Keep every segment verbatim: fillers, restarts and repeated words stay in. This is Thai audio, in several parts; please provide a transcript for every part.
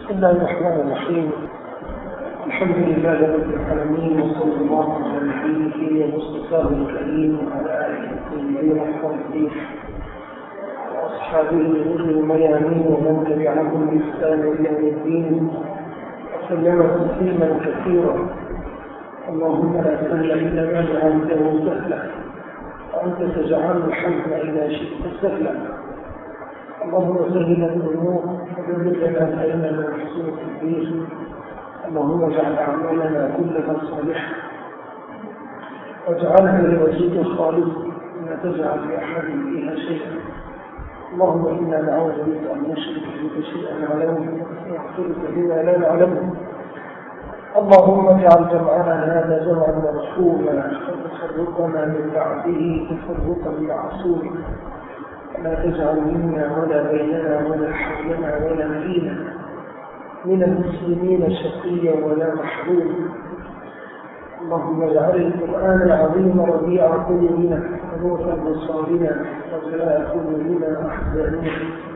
بسم الله الرحمن الرحيم. الحمد لله رب العالمين، وصلى الله على نبيه ومصطفاه الكريم وعلى آله الطيبين الطاهرين وأصحابه غر الميامين ومن تبعهم بإحسان إلى يوم الدين وسلم تسليما كثيرا. اللهم لا سهل إلا ما جعلته سهلا وأنت تجعل الحزن إذا شئت سهلا. اللهم سهل الأمور وبلغنا فإننا نحسن التدبير. اللهم اجعل أعمالنا كلها صالحة واجعلها لوجهك خالصا ولا تجعل لأحد فيها شيئا. اللهم إنا نعوذ بك أن نشرك بك شيئا نعلمه ونغفرك بما لا نعلمه. اللهم اجعل جمعنا هذا جمعا مرحوما وتفرقنا من بعده تفرقا معصوما، لا تجعل منا ولا بيننا ولا حولنا ولا فينا من المسلمين شقيا ولا محروما. اللهم اجعل القرآن العظيم ربيع قلوبنا ونور أبصارنا وجلاء قلوبنا وأحزاننا.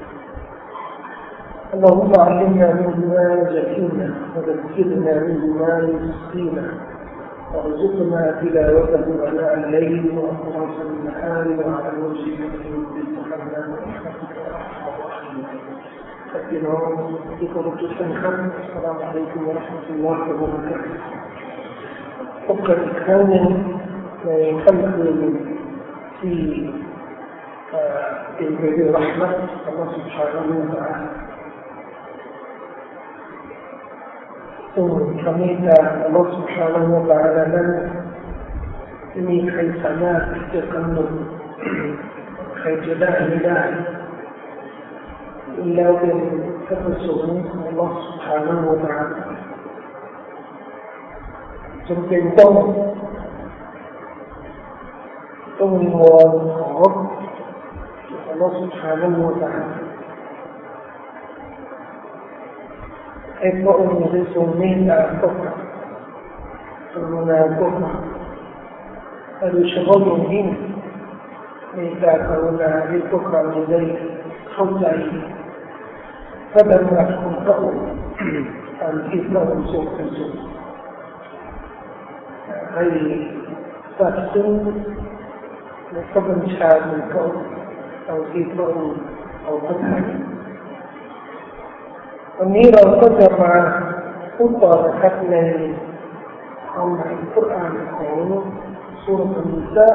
اللهم علمنا منه ما يجهلنا وذكرنا منه ما ينسينا وارزقنا تلاوته آناء الليل وأطراف النهار وعلى الوجه الذي يرضيك عنا برحمتك يا أرحم الراحمين. السلام عليكم ورحمة الله وبركاته. فكر إكرام خلق في في رحمة الله سبحانه وتعالى.ซึ่งคำนี้จะอัลลอฮฺ سبحانه และ تعالى นั้นมีใครสามารถที่จะกำหนดใครจะได้ไม่ได้แล้วเป็นพระประสงค์ของอัลลอฮฺ سبحانه และ تعالى จำเป็นต้องต้องวิงวอนขออัลลอฮฺ سبحانه และ تعالىให้พระองค์ได้ทรงเมตตาพวกเรากรุณาพวกเราและโดยเฉพาะอย่างยิ่งเมตตากรุณาให้พวกเราได้เข้าใจพระดำรัสของพระองค์ตามที่พระองค์ทรงประสงค์ให้ทราบซึ้งในพระบัญชาของพระองค์ตามที่พระองค์เอาพระทัยวันนี้เราก็จะมาพูดต่อนะครับในความหมายกุรอานของซูเราะห์อันนิสา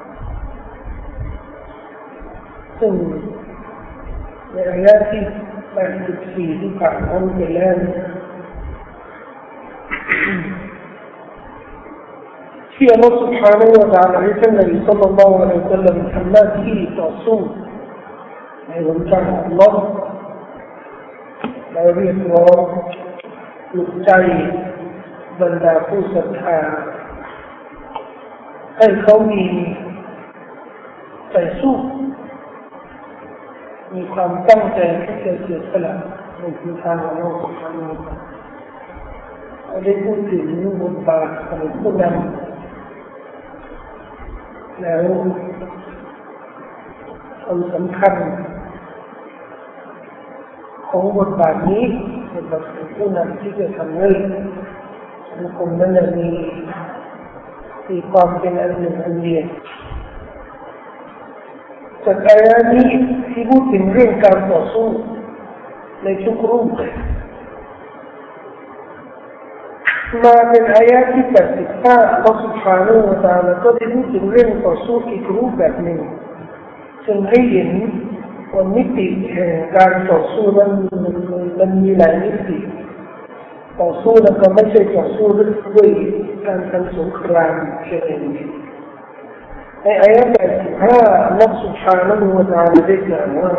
ซึ่งในอายะห์ที่แปดสิบสี่ที่ผ่านมาไปแล้วที่อัลลอฮฺ سبحانه และ تعالى ให้ท่านนบีศ็อลลัลลอฮุอะลัยฮิวะซัลลัมทำหน้าที่ต่อสู้ในหนทางของอัลลอฮฺและเรียกร้องปลุกใจบรรดาผู้ศรัทธาให้เขามีใจสู้มีความตั้งใจที่จะเสียสละในทางของอัลลอฮฺ سبحانه และ تعالى ได้พูดถึงบทบาทของผู้นำแล้วความสำคัญของบทบาทนี้บทบาทของผู้นำที่จะทำให้สังคมนั้นมีมีความเป็นอันหนึ่งอันเดียวจากอายะห์นี้ที่พูดถึงเรื่องการต่อสู้ในทุกรูปแบบมาเป็นอายะห์ที่แปดสิบห้าอัลลอฮฺ سبحانه และ تعالى ก็ได้พูดถึงเรื่องต่อสู้อีกรูปแบบหนึ่งซึ่งให้เห็นว่ามิติแห่งการต่อสู้นั้นมันมีหลายมิติต่อสู้แล้วก็ไม่ใช่ต่อสู้ด้วยการทำสงครามเพียงอย่างเดียวในอายะห์แปดสิบห้าอัลลอฮฺ سبحانه และ تعالى ได้กล่าวว่า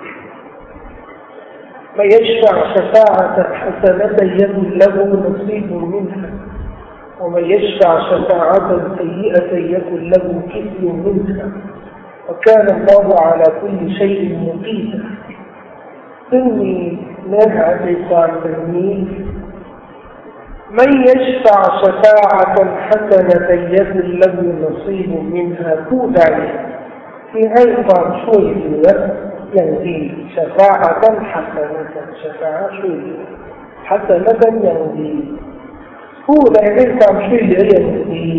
من يشفع شفاعة حسنة يكن له نصيب منها ومن يشفع شفاعة سيئة يكن له كفل منها وكان الله على كل شيء مقيتا. ซึ่งมีเนื้อหาใจความแบบนี้ من يشفع شفاعة حسنة يكن له نصيب منها ผู้ใดที่ให้ความช่วยเหลือ อย่างดีชะฟาอะตันฮัสนะชะฟาอะช่วยเหลือฮัสนะกันอย่างดีผู้ใดให้ความช่วยเหลืออย่างดี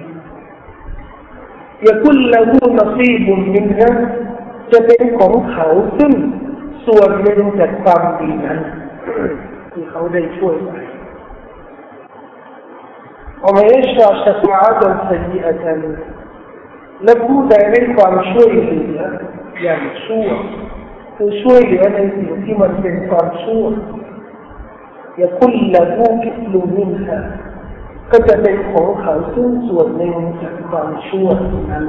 ยะกุลละฮูนซีบุมมินฮะจะเป็นของเขาซึ่งส่วนหนึ่งจากความดีนั้นที่เขาได้ช่วยไปومن يشفع شفاعة سيئة และผู้ใดให้ความช่วยเหลืออย่างชั่วคือช่วยเหลือในสิ่งที่มันเป็นความชั่วยะกุลละฮูมิสลุมินฮะก็จะเป็นของเขาซึ่งส่วนหนึ่งจากความชั่วนั้น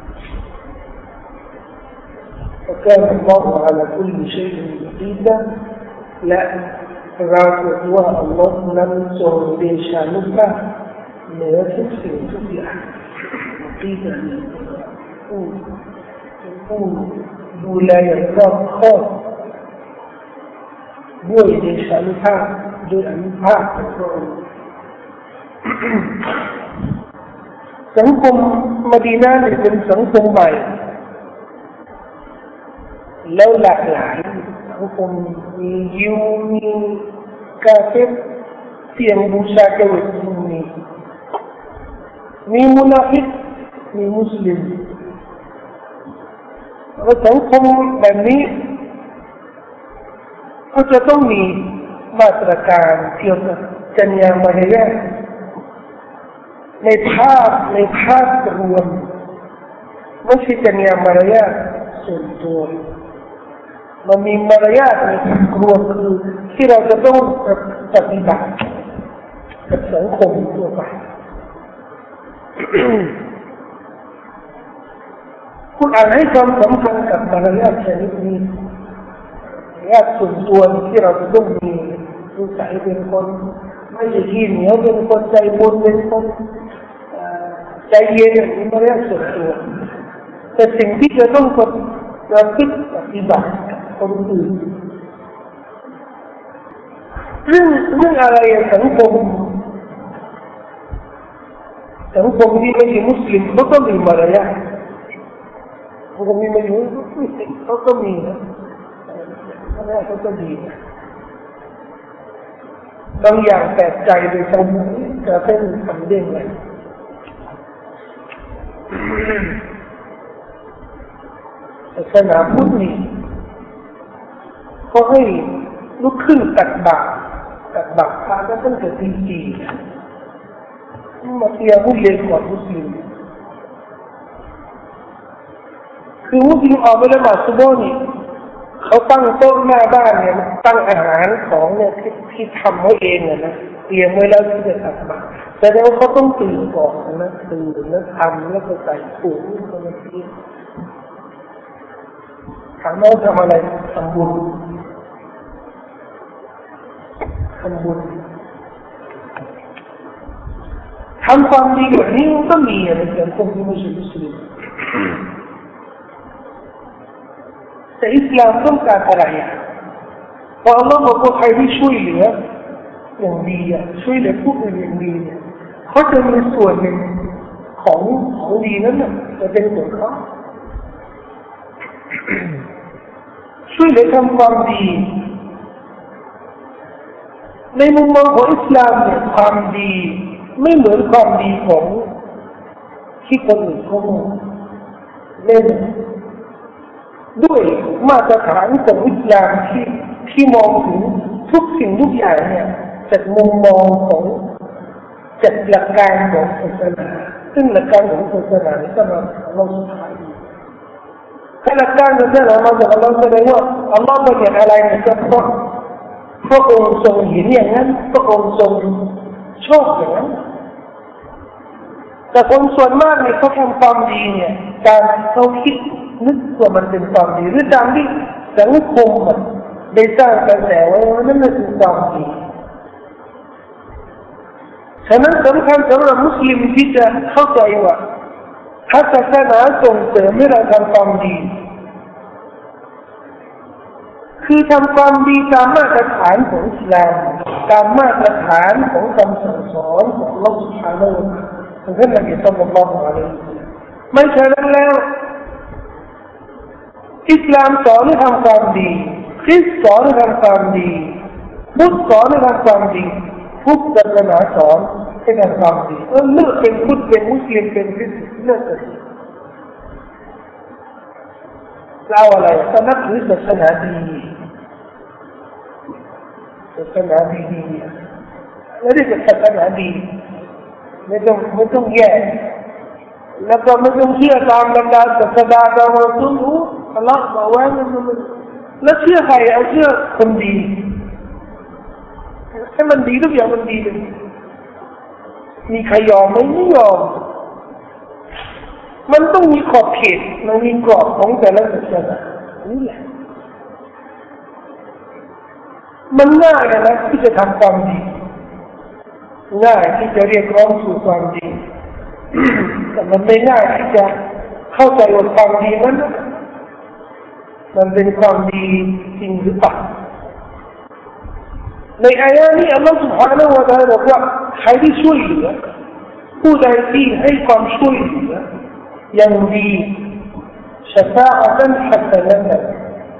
وكان الله على كل شيء مقيتا และปรากฏว่าอัลลอฮ์นั้นทรงเดชานุภาพเหนือทุกสิ่งทุกอย่างที่จะมีผู้ผู้ดูแลอย่างรอบคอบด้วยเดชานุภาพด้วยอนุภาพของพระองค์สังคมมะดีนะห์เป็นสังคมใหม่แล้วหลากหลายสังคมมียิวมีกาเฟรเสียงบูชาเกวิตมีมีมุนาฟิกมีมุสลิมแล้วสังคมแบบนี้ก็จะต้องมีมาตรการเกี่ยวกับจรรยามารยาทในภาพในภาพรวมไม่ใช่จรรยามารยาทส่วนตัวมันมีมารยาทในภาพรวมคือที่เราจะต้องปฏิบัติกับสังคมทั่วไปคุณอ่านให้ความสำคัญกับมารยาทชนิดนี้มารยาทส่วนตัวที่เราจะต้องมีนิสัยเป็นคนไม่ใช่ขี้เหนียวเป็นคนใจบุญเป็นคนใจเย็นมีมารยาทส่วนตัวแต่สิ่งที่จะต้องประพฤติปฏิบัติคนอื่นเรื่องเรื่องอะไรสังคมสังคมที่ไม่ใช่มุสลิมเขาก็มีมารยาทสังคมที่ไม่อยู่เขาก็มีนะมารยาทเขาก็ดีนะบางอย่างแปลกใจโดยตรงจะเป็นคำเด้งเลยศาสนาพุทธนี่เขาให้ลุกขึ้นตักบาตรตักบาตรพระก็ตั้งแต่ตีสี่มาเตียผู้เลี้ยงก่อนมุสลิมคือมุสลิมออกไปละหมาดซุบฮ์นี่เขาตั้งโต๊ะหน้าบ้านเนี่ยตั้งอาหารของเนี่ยที่ที่ทำไว้เองเนี่ยนะเตรียมไว้แล้วที่จะตักบาตรแต่แล้วเขาต้องตื่นก่อนนะตื่นแล้วทำแล้วก็ใส่ถุงแล้วก็กินถามว่าทำอะไรทำบุญทำบุญทำความดีแบบนี้มันก็มีในสังคมที่ไม่ใช่มุสลิมแต่อิสลามต้องการอะไรอ่ะพออัลลอฮ์บอกว่าใครที่ช่วยเหลืออย่างดีอ่ะช่วยเหลือผู้อื่นอย่างดีเนี่ยเขาจะมีส่วนหนึ่งของของดีนั้นน่ะจะเป็นของเขาช่วยเหลือทำความดีในมุมมองของอิสลามเนี่ยความดีไม่เหมือนความดีของที่คนอื่นเขาเล่นด้วยมาตรฐานของอิสลามที่ที่มองถึงทุกสิ่งทุกอย่างเนี่ยจากมุมมองของจากหลักการของศาสนาซึ่งหลักการของศาสนานี่ก็มาเราสุดท้ายถ้าหลักการศาสนามาจากอัลลอฮ์แสดงว่าอัลลอฮ์บัญญัติอะไรเนี่ยก็เพราะพระองค์ทรงเห็นอย่างนั้นพระองค์ทรงชอบอย่างนั้นแต่คนส่วนมากเนี่ยเขาทำความดีเนี่ยการเขาคิดนึกว่ามันเป็นความดีหรือตามที่สังคมมันได้สร้างกระแสไว้ว่านั่นคือความดีฉะนั้นสำคัญสำหรับมุสลิมที่จะเข้าใจว่าถ้าศาสนาส่งเสริมให้เราทำความดีคือทำความดีตามมาตรฐานของอิสลามตามมาตรฐานของคำสั่งสอนของอัลเลาะห์ซุบฮานะฮูวะตะอาลาของท่านนบีศ็อลลัลลอฮุอะลัยฮิวะซัลลัมไม่ใช่นั้นแล้วอิสลามสอนให้ทำความดีคริสต์สอนให้ทำความดีพุทธสอนในทางความดีพุทธศาสนาสอนในทางความดีเออเลือกเป็นพุทธเป็นมุสลิมเป็นคริสต์เลือกกันเราอะไรก็นับถือศาสนาดีศาสนาดีๆแล้วนี่เป็นศาสนาดีไม่ต้องไม่ต้องแย่แล้วก็ไม่ต้องเชื่อตามบรรดาศาสดาตามเราทุกรู้อัลลอฮ์บอกว่ามันมันแล้วเชื่อใครเอาเชื่อคนดีให้มันดีทุกอย่างมันดีเลยมีใครยอมไหมไม่ยอมมันต้องมีขอบเขตมันมีกรอบของแต่ละศาสนานี่แหละมันง่ายนะที่จะทำความดีง่ายที่จะเรียกร้องสู่ความดีแต่มันไม่ง่ายที่จะเข้าใจว่าความดีนั้นมันเป็นความดีจริงหรือเปล่าในอายะนี้อัลลอฮฺ سبحانه และ تعالى บอกว่าใครที่ช่วยเหลือผู้ใดที่ให้ความช่วยเหลือยังดีชะฟาอะตันฮัสนะตัน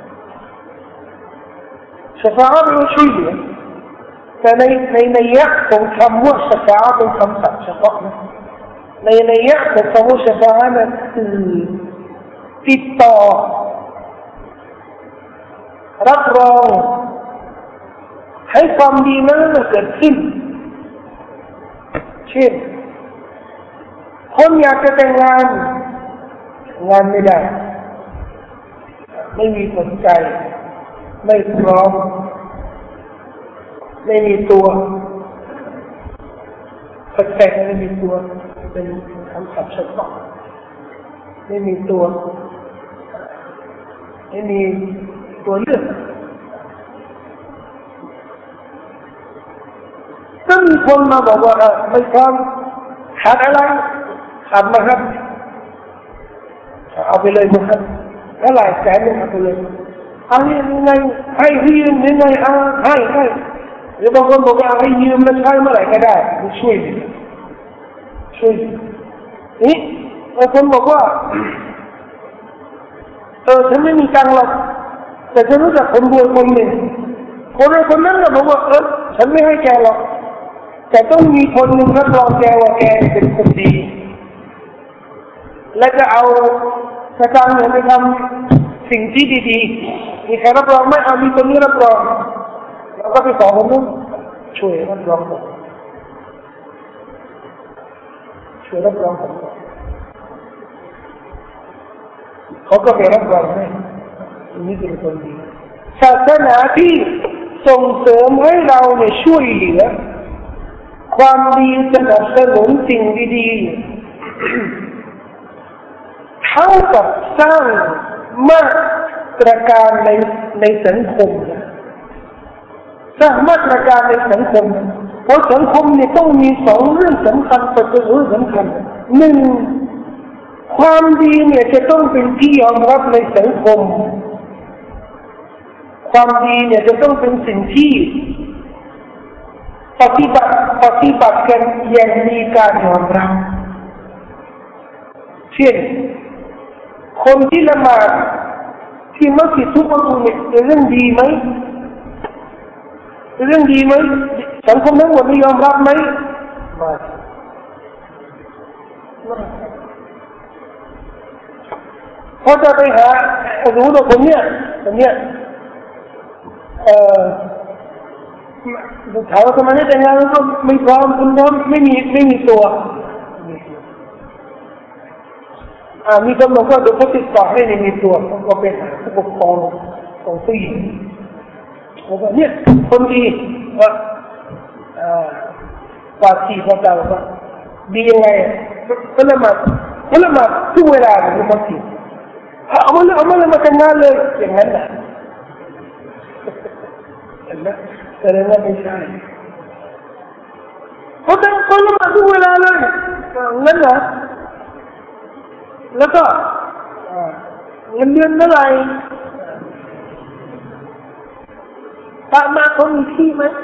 ชะฟาอะเป็นช่วยเหลือแต่ในในนัยยะของคำว่าชะฟาอะเป็นคำศัพท์เฉพาะนะในนัยยะของคำว่าชะฟาอะนั้นคือติดต่อรับรองให้ความดีนั้นเกิดขึ้นเช่นคนอยากจะแต่งงานงานไม่ได้ไม่มีสนใจไม่พร้อมไม่มีตัวแต่งไม่มีตัวเป็นคำศัพท์เฉพาะไม่มีตัวไม่มีตัวเลือกก็มีคนมาบอกว่าไม่พร้อมขาดอะไรขาดมาครับเอาไปเลยนะครับแล้วหลายแสนเลยเอาไปเลยเอายังไงให้ยืมยังไงเอาให้ให้หรือบางคนบอกว่าให้ยืมแล้วใช้เมื่อไหร่ก็ได้ช่วยช่วยนี่บางคนบอกว่าเออฉันไม่มีตังค์หรอกแต่ฉันรู้จักคนรวยคนหนึ่งคนรวยคนนั้นก็บอกว่าเออฉันไม่ให้แกหรอกแต่ต้องมีคนหนึ่งรับรองแกว่าแกเป็นคนดีและจะเอาสตางค์ไปทำสิ่งที่ดีๆมีใครรับรองไหมเอามีคนนี้รับรองเราก็ไปขอคนนู้นช่วยรับรองผมช่วยรับรองผมเขาก็ไปรับรองให้นี่เป็นคนดีศาสนาที่ส่งเสริมให้เราเนี่ยช่วยเหลือความดีสนับสนุนสิ่งดีๆเท่ากับสร้างมาตรการในในสังคมสร้างมาตรการในสังคมเพราะสังคมเนี่ยต้องมีสองเรื่องสำคัญประเด็นสำคัญหนึ่งความดีเนี่ยจะต้องเป็นที่ยอมรับในสังคมความดีเนี่ยจะต้องเป็นสิ่งที่ปฏิบัติปฏิบัติกันอย่างมีการยอมรับเช่นคนที่ละหมาดที่มัสยิดทุกวันเนี่ยเป็นเรื่องดีไหมเป็นเรื่องดีไหมสังคมทั้งหมดยอมรับไหมไม่พอจะไปหารู้ตัวคนเนี้ยคนเนี้ยเอ่อถามว่าทำไมไม่แต่งงานก็ไม่พร้อมคุณน้องไม่มีไม่มีตัวอ่ามีคนบอกว่าเดี๋ยวเขาติดต่อให้ในมีตัวก็เป็นผู้ปกครองของผู้หญิงบอกว่าเนี่ยคนดีว่าอ่ากว่าที่เขาจะว่าดียังไงก็ละหมาดก็ละหมาดทุกเวลาในมัสยิดเอามาเลยเอามาเลยมาแต่งงานเลยอย่างนั้นนะเห็นไหมแต่เรื่องนั้นไม่ใช่เขาแต่งคนละหมาดทุกเวลาเลยงั้นนะแล้วก็เงินเดือนเท่าไหร่พระมาเขามีที่ไหม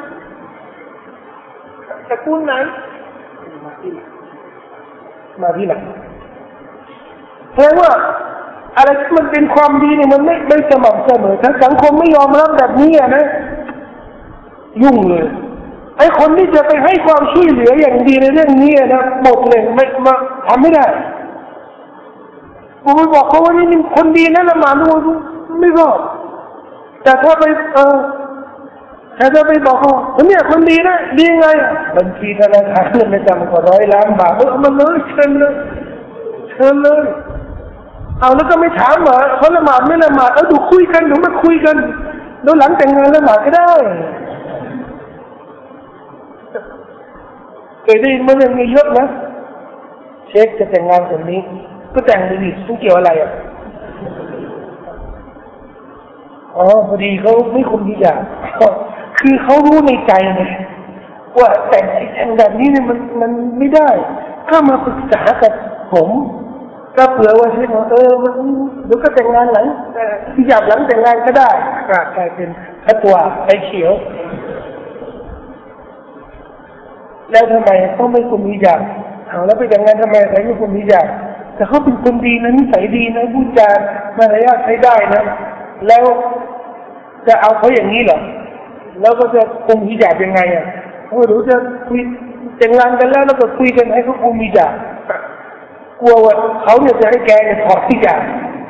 แต่กูไหนมาที่มาที่ไหนแปลว่าอะไรที่มันเป็นความดีเนี่ยมันไม่ไม่สม่ำเสมอถ้าสังคมไม่ยอมรับแบบนี้นะยุ่งเลยไอ้คนที่จะไปให้ความช่วยเหลืออย่างดีในเรื่องนี้นะหมดเลยไม่มาทำไม่ได้ผมไปบอกเขาว่านี่เป็นคนดีนะละหมาดทุกวันไม่รอดแต่ถ้าไปเออถ้าจะไปบอกเขาเนี่ยคนดีนะดีไงบัญชีธนาคารเงินไม่ต่ำกว่าร้อยล้านบาทเออมันเลยเชิญเลยเชิญเลยเอาแล้วก็ไม่ถามเหรอเขาละหมาดไม่ละหมาดเออดูคุยกันหรือไม่คุยกันเดี๋ยวหลังแต่งงานละหมาดก็ได้เคยได้ยินมาเรื่องนี้เยอะนะเช็คจะแต่งงานคนนี้ก็แต่งเลยดิมันเกี่ยวอะไรอ่ะอ๋อพอดีเขาไม่คุมทุกอย่างคือเขารู้ในใจไงว่าแต่งแต่งแบบนี้เนี่ยมันมันไม่ได้ก็มาปรึกษากับผมก็เผื่อว่าใช่ไหมเออมันเดี๋ยวก็แต่งงานหลังที่อยากหลังแต่งงานก็ได้กลายเป็นพัตัวไปเขียวแล้วทำไมเขาไม่คุมทุกอย่างเอาแล้วไปแต่งงานทำไมใครไม่คุมทุกอย่างแต่เขาเป็นคนดีนะนิสัยดีนะพูดจามารยาทใช้ได้นะแล้วจะเอาเขาอย่างนี้เหรอแล้วก็จะคุมฮิญาบยังไงอ่ะเขาหรือจะคุยแต่งงานกันแล้วแล้วก็คุยกันให้เขาคุมฮิญาบกลัวว่าเขาเนี่ยจะให้แกเนี่ยถอดฮิญาบ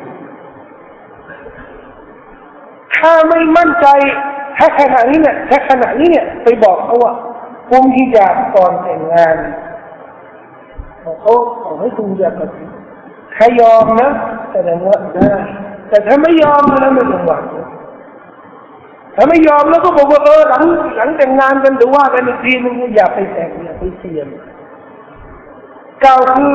ถ้าไม่มั่นใจถ้าขณะนี้เนี่ยถ้าขณะนี้เนี่ยไปบอกเขาว่าคุมฮิญาบก่อนแต่งงานเขาขอให้คุมฮิญาบก่อนถ้ายอมนะแสดงว่าได้แต่ถ้าไม่ยอมแล้วไม่ต้องหวังถ้าไม่ยอมแล้วก็บอกว่าเออหลังหลังแต่งงานกันหรือว่ากันอีกทีนึงอย่าไปแต่งอย่าไปเสี่ยงกล่าวคือ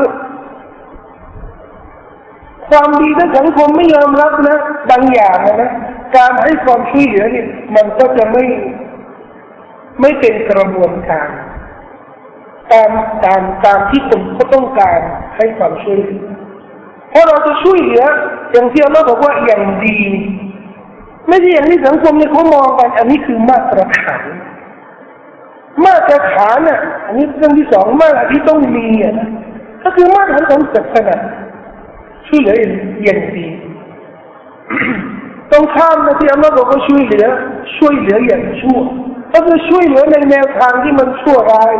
ความดีถ้าสังคมไม่ยอมรับนะบางอย่างนะการให้ความช่วยเหลือเนี่ยมันก็จะไม่ไม่เป็นกระบวนการตามตามตามที่คนเขาต้องการให้ความช่วยเหลือเพราะเราจะช่วยเหลืออย่างที่อัลเลาะห์บอกว่าอย่างดีไม่ใช่อย่างที่สังคมเนี่ยเขามองกันอันนี้คือมาตรฐานมาตรฐานน่ะอันนี้เรื่องที่สองมาตรฐานที่ต้องมีอ่ะก็คือมาตรฐานของศาสนาช่วยเหลืออย่างดีต้องข้ามนะที่อัลเลาะห์บอกว่าช่วยเหลือช่วยเหลืออย่างชั่วก็คือช่วยเหลือในแนวทางที่มันชั่วร้าย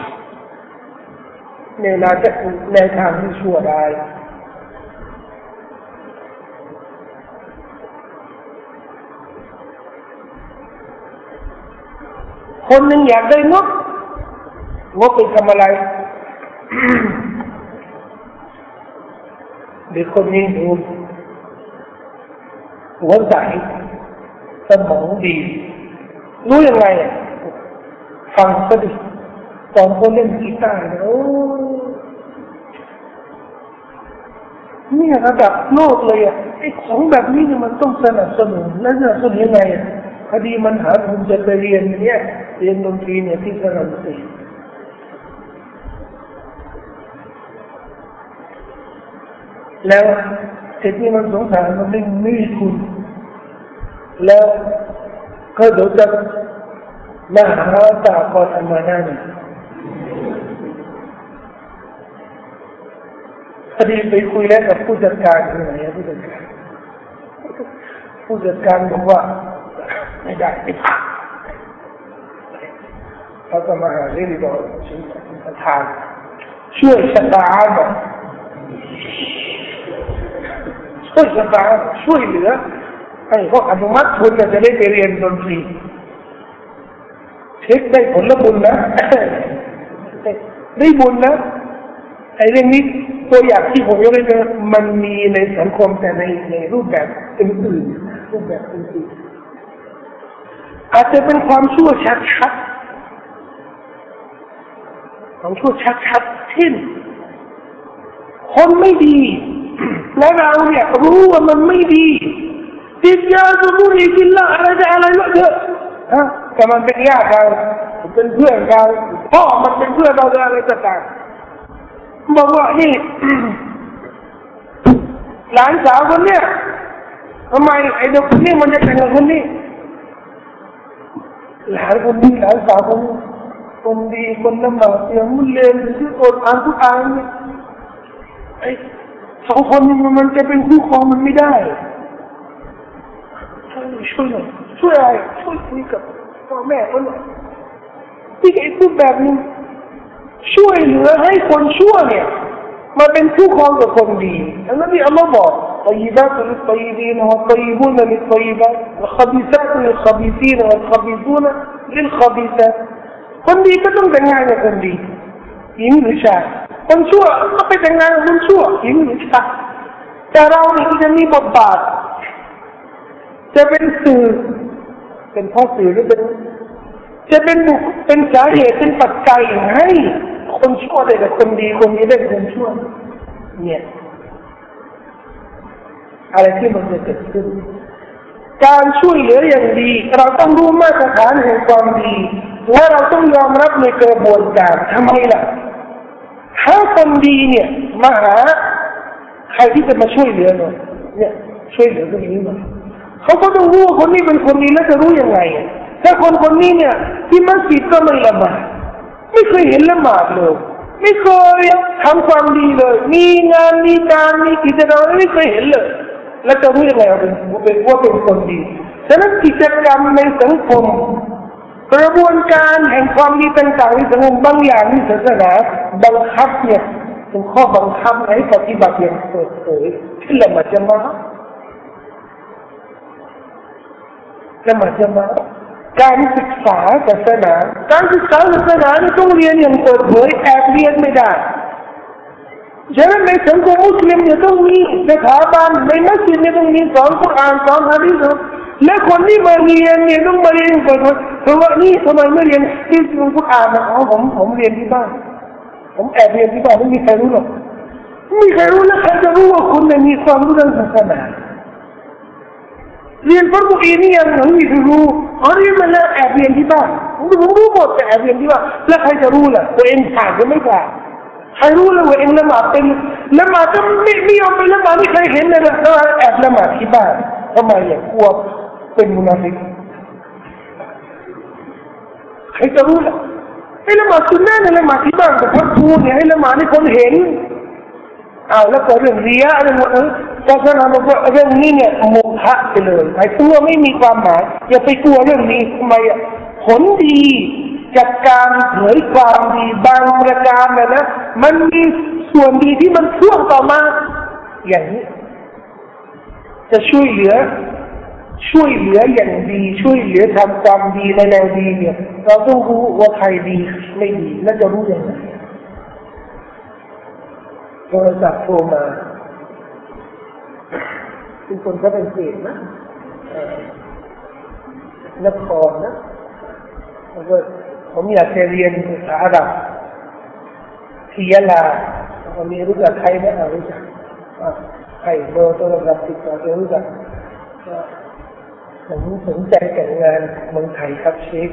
ในแนวแนวทางที่ชั่วร้ายคนหนึ่งอยากได้งบงบไปทำอะไรเด็กคนนี้ดูหัวใสสมองดีรู้ยังไงฟังก็ดีตอนเขาเล่นกีตาร์โอ้นี่ระดับโลกเลยอ่ะไอ้ของแบบนี้เนี่ยมันต้องสนับสนุนแล้วสนับสนุนยังไงอ่ะพอดีมันหาทุนจะไปเรียนเนี่ยเรียนดนตรีเนี่ยที่ฝรั่งเศสแล้วเด็กนี่มันสงสารมันไม่ไม่มีทุนแล้วก็เดี๋ยวจะมาหาสากลอามานาเนี่ยพอดีไปคุยแล้วกับผู้จัดการที่ไหนผู้จัดการผู้จัดการบอกว่าไม่ได้ไม่ผ่านเขาก็มาหาเรื่องบอกฉันประธานช่วยชะตาหน่อยช่วยชะตาช่วยเหลือให้เขาอนุมัติทุนจะได้ไปเรียนดนตรีเช็คได้ผลบุญนะได้บุญนะไอ้เรื่องนี้ตัวอย่างที่ผมยกให้ดูมันมีในสังคมแต่ในในรูปแบบอื่นๆรูปแบบอื่นๆอาจจะเป็นความชั่วชัดๆความชั่วชัดๆเช่นคนไม่ดีและเราเนี่ยรู้ว่ามันไม่ดีติดยาสูบบุหรี่กินเหล้าอะไรจะอะไรเลอะเทอะฮะแต่มันเป็นญาติเราเป็นเพื่อนเราพ่อมันเป็นเพื่อนเราอะไรต่างๆบอกว่านี่หลานสาวคนเนี้ยทำไมไอ้เด็กคนนี้มันจะแต่งกับคนนี้หลานคนนี้หลานสาวคนนี้คนดีคนละหมาดเสียงมุลเลนที่อ่านอ่านทุกอ่านนี่ไอ้สองคนนี้มันจะเป็นคู่ครองมันไม่ได้ช่วยหน่อยช่วยอะไรช่วยคุยกับพ่อแม่คนที่ไอ้พูดแบบนี้ช่วยเหลือให้คนชั่วเนี่ยมาเป็นคู่ครองกับคนดีอันนั้นที่อัลลอฮ์บอกطيبات للطيبين والطيبون للطيبات والخبيثات للخبيثين والخبيثون للخبيثات คนดีก็ต้องแต่งงานกับคนดีหญิงหรือชายคนชั่วก็ไปแต่งงานกับคนชั่วหญิงหรือชายแต่เราเนี่ยจะมีบทบาทจะเป็นสื่อเป็นพ่อสื่อหรือเป็นจะเป็นเป็นสาเหตุเป็นปัจจัยให้คนชั่วได้กับคนดีคนดีได้กับคนชั่วเนี่ยอะไรที่มันจะเกิดขึ้นการช่วยเหลืออย่างดีเราต้องรู้มาตรฐานแห่งความดีและเราต้องยอมรับในกระบวนการทำไมล่ะถ้าคนดีเนี่ยมาหาใครที่จะมาช่วยเหลือเนี่ยเนี่ยช่วยเหลือคนนี้มาเขาก็ต้องรู้ว่าคนนี้เป็นคนดีแล้วจะรู้ยังไงถ้าคนคนนี้เนี่ยที่มัสยิดก็ไม่ละหมาดไม่เคยเห็นละหมาดเลยไม่เคยทำความดีเลยมีงานมีการมีกิจกรรมไม่เคยเห็นเลยแล้วจะรู้ยังไงว่าเป็นว่าเป็นว่าเป็นคนดีฉะนั้นกิจกรรมในสังคมกระบวนการแห่งความดีต่างๆในสังคมบางอย่างที่ศาสนาบังคับเนี่ยเป็นข้อบังคับให้ปฏิบัติอย่างเปิดเผยที่ละหมาดจะมาละหมาดจะมาการศึกษาศาสนาการศึกษาศาสนานี่ต้องเรียนอย่างเปิดเผยแอบเรียนไม่ได้ฉะนั้นในสังคมมุสลิมเนี่ยต้องมีสถาบันในมัสยิดเนี่ยต้องมีสอนกุรอานสอนหะดีษและคนที่มาเรียนเนี่ยต้องมาเรียนเปิดเผยเพราะว่านี่ทำไมไม่เรียนที่กุรอานนะอ๋อผมผมเรียนที่บ้านผมแอบเรียนที่บ้านไม่มีใครรู้หรอกไม่มีใครรู้แล้วใครจะรู้ว่าคุณเนี่ยมีความรู้เรื่องศาสนาเรียนฟัรดุอีนี่ยังไม่มีใครรู้อ๋อเรียนมาแล้วแอบเรียนที่บ้านผมรู้หมดแต่แอบเรียนที่บ้านแล้วใครจะรู้ล่ะตัวเองผ่านหรือไม่ผ่านใครรู้เลยว่าเองละหมาดเป็นละหมาดก็ไม่ไม่ยอมไปละหมาดไม่เคยเห็นเลยนะแอบละหมาดที่บ้านทำไมอ่ะกลัวเป็นมุนาฟิกใครจะรู้ล่ะให้ละหมาดสุนนะเนี่ยละหมาดที่บ้านแต่พักทูเนี่ยให้ละหมาดให้คนเห็นอ้าวแล้วก็เรื่องเรียเรื่องเออศาสนาบอกว่าเรื่องนี้เนี่ยโมฆะไปเลยไอ้ตัวไม่มีความหมายอย่าไปกลัวเรื่องนี้ทำไมอ่ะผลดีจากการเผยความดีบางประการนะนะมันมีส่วนดีที่มันพ่วงต่อมาอย่างนี้จะช่วยเหลือช่วยเหลืออย่างดีช่วยเหลือทำความดีในแนวดีเนี่ยเราต้องรู้ว่าใครดีไม่ดีและจะรู้ยังไงโทรศัพท์โทรมาเป็นคนเขาเป็นเศษนะนครนะแล้วก็ผมอยากจะเรียนภาษาอาหรับที่ยะลาวันนี้รู้จักใครไหมรู้จักใครเบอร์โทรศัพท์ติดต่อจะรู้จักผมสนใจแต่งงานเมืองไทยครับเชค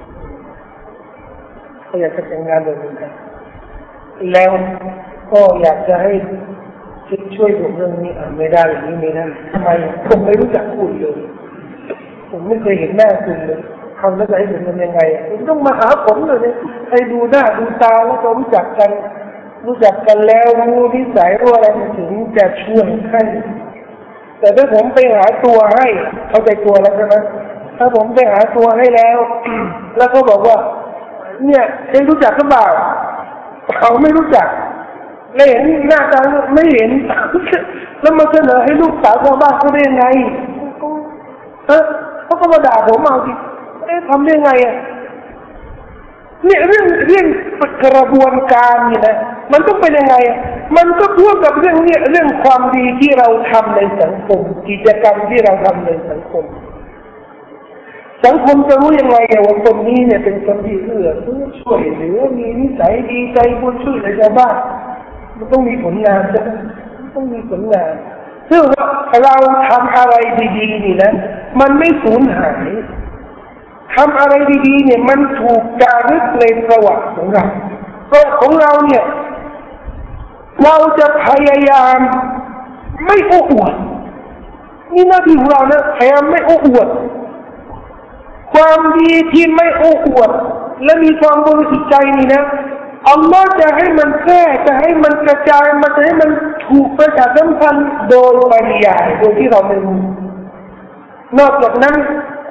เขาอยากจะแต่งงานในเมืองไทยแล้วก็อยากจะให้ช่วยผมเรื่องนี้ไม่ได้อย่างนี้ไม่ได้ทำไมผมไม่รู้จักคุณเลยผมไม่เคยเห็นหน้าคุณเลยทำแล้วจะให้ผมทำยังไงคุณต้องมาหาผมเลยให้ดูหน้าดูตาแล้วก็รู้จักกันรู้จักกันแล้วรู้นิสัยรู้อะไรถึงจะช่วยให้แต่ถ้าผมไปหาตัวให้เข้าใจตัวแล้วใช่ไหมถ้าผมไปหาตัวให้แล้วแล้วเขาบอกว่าเนี่ยเคยรู้จักหรือเปล่าเขาไม่รู้จักเลยเห็นหน้าตาไม่เห็นแล้วมาเสนอให้ลูกสาวชาวบ้านเขาได้ยังไงเออเขาก็มาด่าผมเอาสิเอ๊ะทำได้ไงอ่ะเนี่ยเรื่องเรื่องกระบวนการนี่นะมันต้องเป็นยังไงมันก็พ่วงกับเรื่องเนี่ยเรื่องความดีที่เราทำในสังคมกิจกรรมที่เราทำในสังคมสังคมจะรู้ยังไงว่าคนนี้เนี่ยเป็นคนที่เอื้อช่วยหรือมีนิสัยดีใจบุญช่วยเหลือชาวบ้านมันต้องมีผลงานใช่ไหมต้องมีผลงานซึ่งเราทำอะไรดีๆนี่นะมันไม่สูญหายทำอะไรดีๆเนี่ยมันถูกจารึกในประวัติของเราประวัติของเราเนี่ยเราจะพยายามไม่โอ้อวดนี่หน้าที่ของเรานะพยายามไม่โอ้อวดความดีที่ไม่โอ้อวดและมีความบริสุทธิ์ใจนี่นะอัลลอฮ์จะให้มันแพร่จะให้มันกระจายมันจะให้มันถูกประชาสัมพันธ์โดยปริยายโดยที่เราไม่รู้นอกจากนั้นค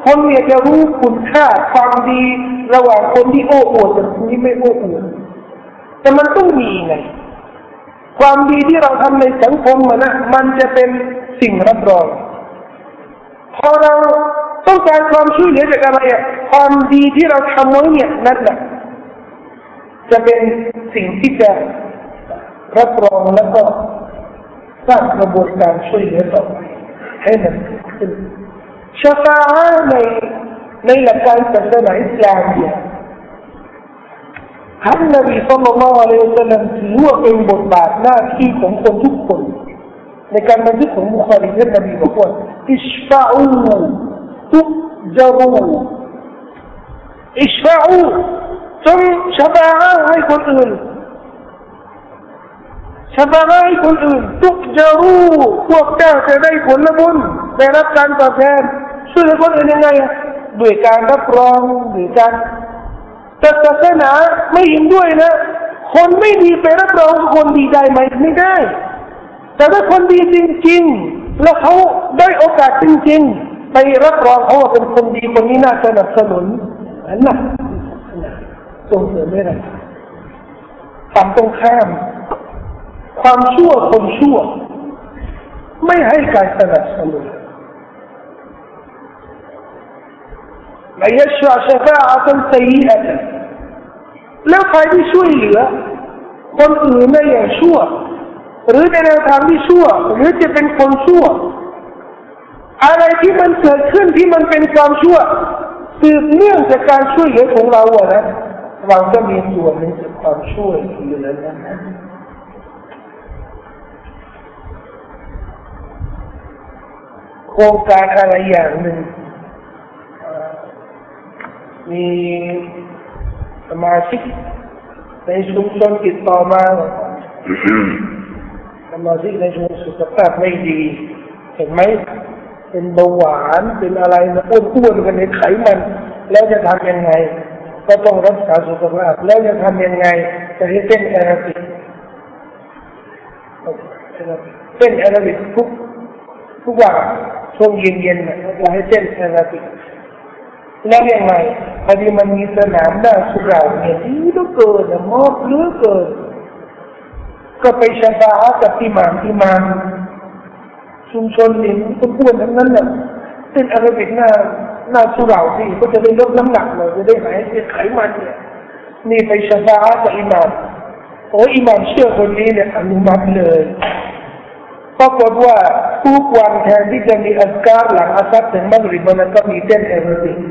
คนเนี่ยจะรู้คุณค่าความดีระหว่างคนที่โอ้อวดกับคนที่ไม่โอ้อวดแต่มันต้องมีไงความดีที่เราทำในสังคมมันนะมันจะเป็นสิ่งรับรองพอเราต้องการความช่วยเหลือจากอะไรอ่ะความดีที่เราทำไว้เนี่ยนั่นแหละจะเป็นสิ่งที่จะรับรองแล้วก็สร้างกระบวนการช่วยเหลือต่อไปให้มันเกิดขึ้นชะฟาอะห์ในในหลักการศาสนาอิสลามเนี่ยท่านนบีศ็อลลัลลอฮุอะลัยฮิวะซัลลัมถือว่าเป็นบทบาทหน้าที่ของคนทุกคนในการบันทึกของบุคคลีท่านนบีบอกว่าอิชฟะอูตุจารูอิชฟะอูจงชะฟาอะห์ให้คนอื่นชะฟาอะห์ให้คนอื่นตุจารูพวกเจ้าจะได้ผลบุญได้รับการตอบแทนช่วยเหลือคนอื่นยังไงด้วยการรับรองหรือการแต่ศาสนาไม่เห็นด้วยนะคนไม่ดีไปรับรองคนดีได้ไหมไม่ได้แต่ถ้าคนดีจริงๆแล้วเขาได้โอกาสจริงๆไปรับรองเขาว่าเป็นคนดีคนนี้น่าสนับสนุนอันนั้นส่งเสริมไม่ได้ฝั่งตรงข้ามความชั่วคนชั่วไม่ให้การสนับสนุนไม่ยชาชะฟาอะห์ซัยยิอะห์แล้วใครที่ช่วยเหลือคนอื่นในอย่างชั่วหรือในแนวทางที่ชั่วหรือจะเป็นคนชั่วอะไรที่มันเกิดขึ้นที่มันเป็นความชั่วสืบเนื่องจากการช่วยเหลือของเราอะนะเราก็มีส่วนในความช่วยเหลือนั้นโครงการอะไรอย่างหนึ่งมีสมาชิกในชุมชนติดต่อมาสมาชิกในชุมชนสุขภาพไม่ดีเห็นไหมเป็นเบาหวานเป็นอะไรนะอ้วนๆกันในไขมันแล้วจะทำยังไงก็ต้องรักษาสุขภาพแล้วจะทำยังไงจะให้เต้นแอโรบิกเต้นแอโรบิกทุกทุกวันช่วงเย็นๆนะจะให้เต้นแอโรบิกแล้วยังไงพอดีมันมีสนามหน้าสุเหร่าเนี่ยดีเหลือเกินนะมอบเหลือเกินก็ไปชะฟาอะห์กับอิหม่ามอิหม่ามชุมชนนี่คนอ้วนทั้งนั้นน่ะเต้นแอโรบิกหน้าหน้าสุเหร่าที่ก็จะได้ลดน้ำหนักเลยจะได้หายไขมันเนี่ยนี่ไปชะฟาอะห์กับอิหม่ามโอ้อิหม่ามเชื่อคนนี้เนี่ยอนุมัติเลยปรากฏว่าทุกวันแทนที่จะมีอัซการ์หลังอัสรถึงมักริบมันก็มีเต้นแอโรบิก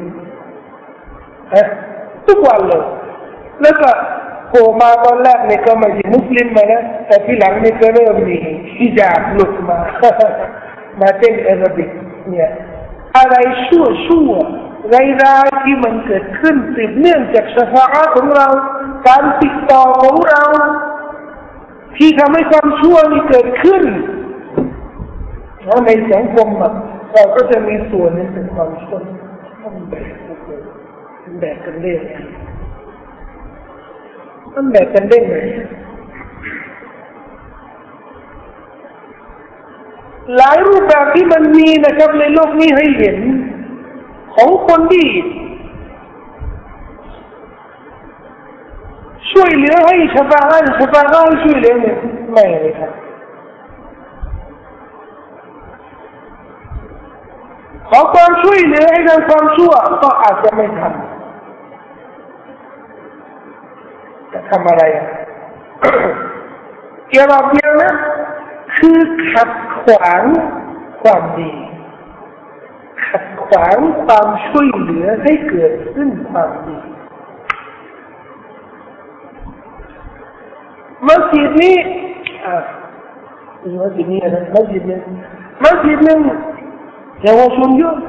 ทุกวันเลยแล้วก็โผล่มาตอนแรกเนี่ยก็ไม่ใช่มุสลิมมานะแต่ที่หลังนี่ก็เริ่มมีฮิญาบหลุดมามาเต้นแอโรบิกเนี่ยอะไรชั่วชั่วร้ายๆที่มันเกิดขึ้นสืบเนื่องจากชะฟาอะห์ของเราการติดต่อของเราที่ทำให้ความชั่วนี้เกิดขึ้นแล้วในสังคมเราก็จะมีส่วนในเป็นความชั่วต้องแบกแบกกันได้ไงมันแบกกันได้ไงหลายรูปแบบที่มันมีนะครับในโลกนี้ให้เห็นของคนที่ช่วยเหลือให้ชาวบ้านชาวบ้านช่วยเหลือเนี่ยไม่เลยครับขอความช่วยเหลือให้ทำความชั่วก็อาจจะไม่ทำจะทำอะไรอ่ะ เกี่ยวกับเดียวนะคือขัดขวางความดีขัดขวางความช่วยเหลือให้เกิดขึ้นความดีมัสยิดนี้อ่ามัสยิดนี้นะมัสยิดนึงมัสยิดนึงเยาวชนเยอะ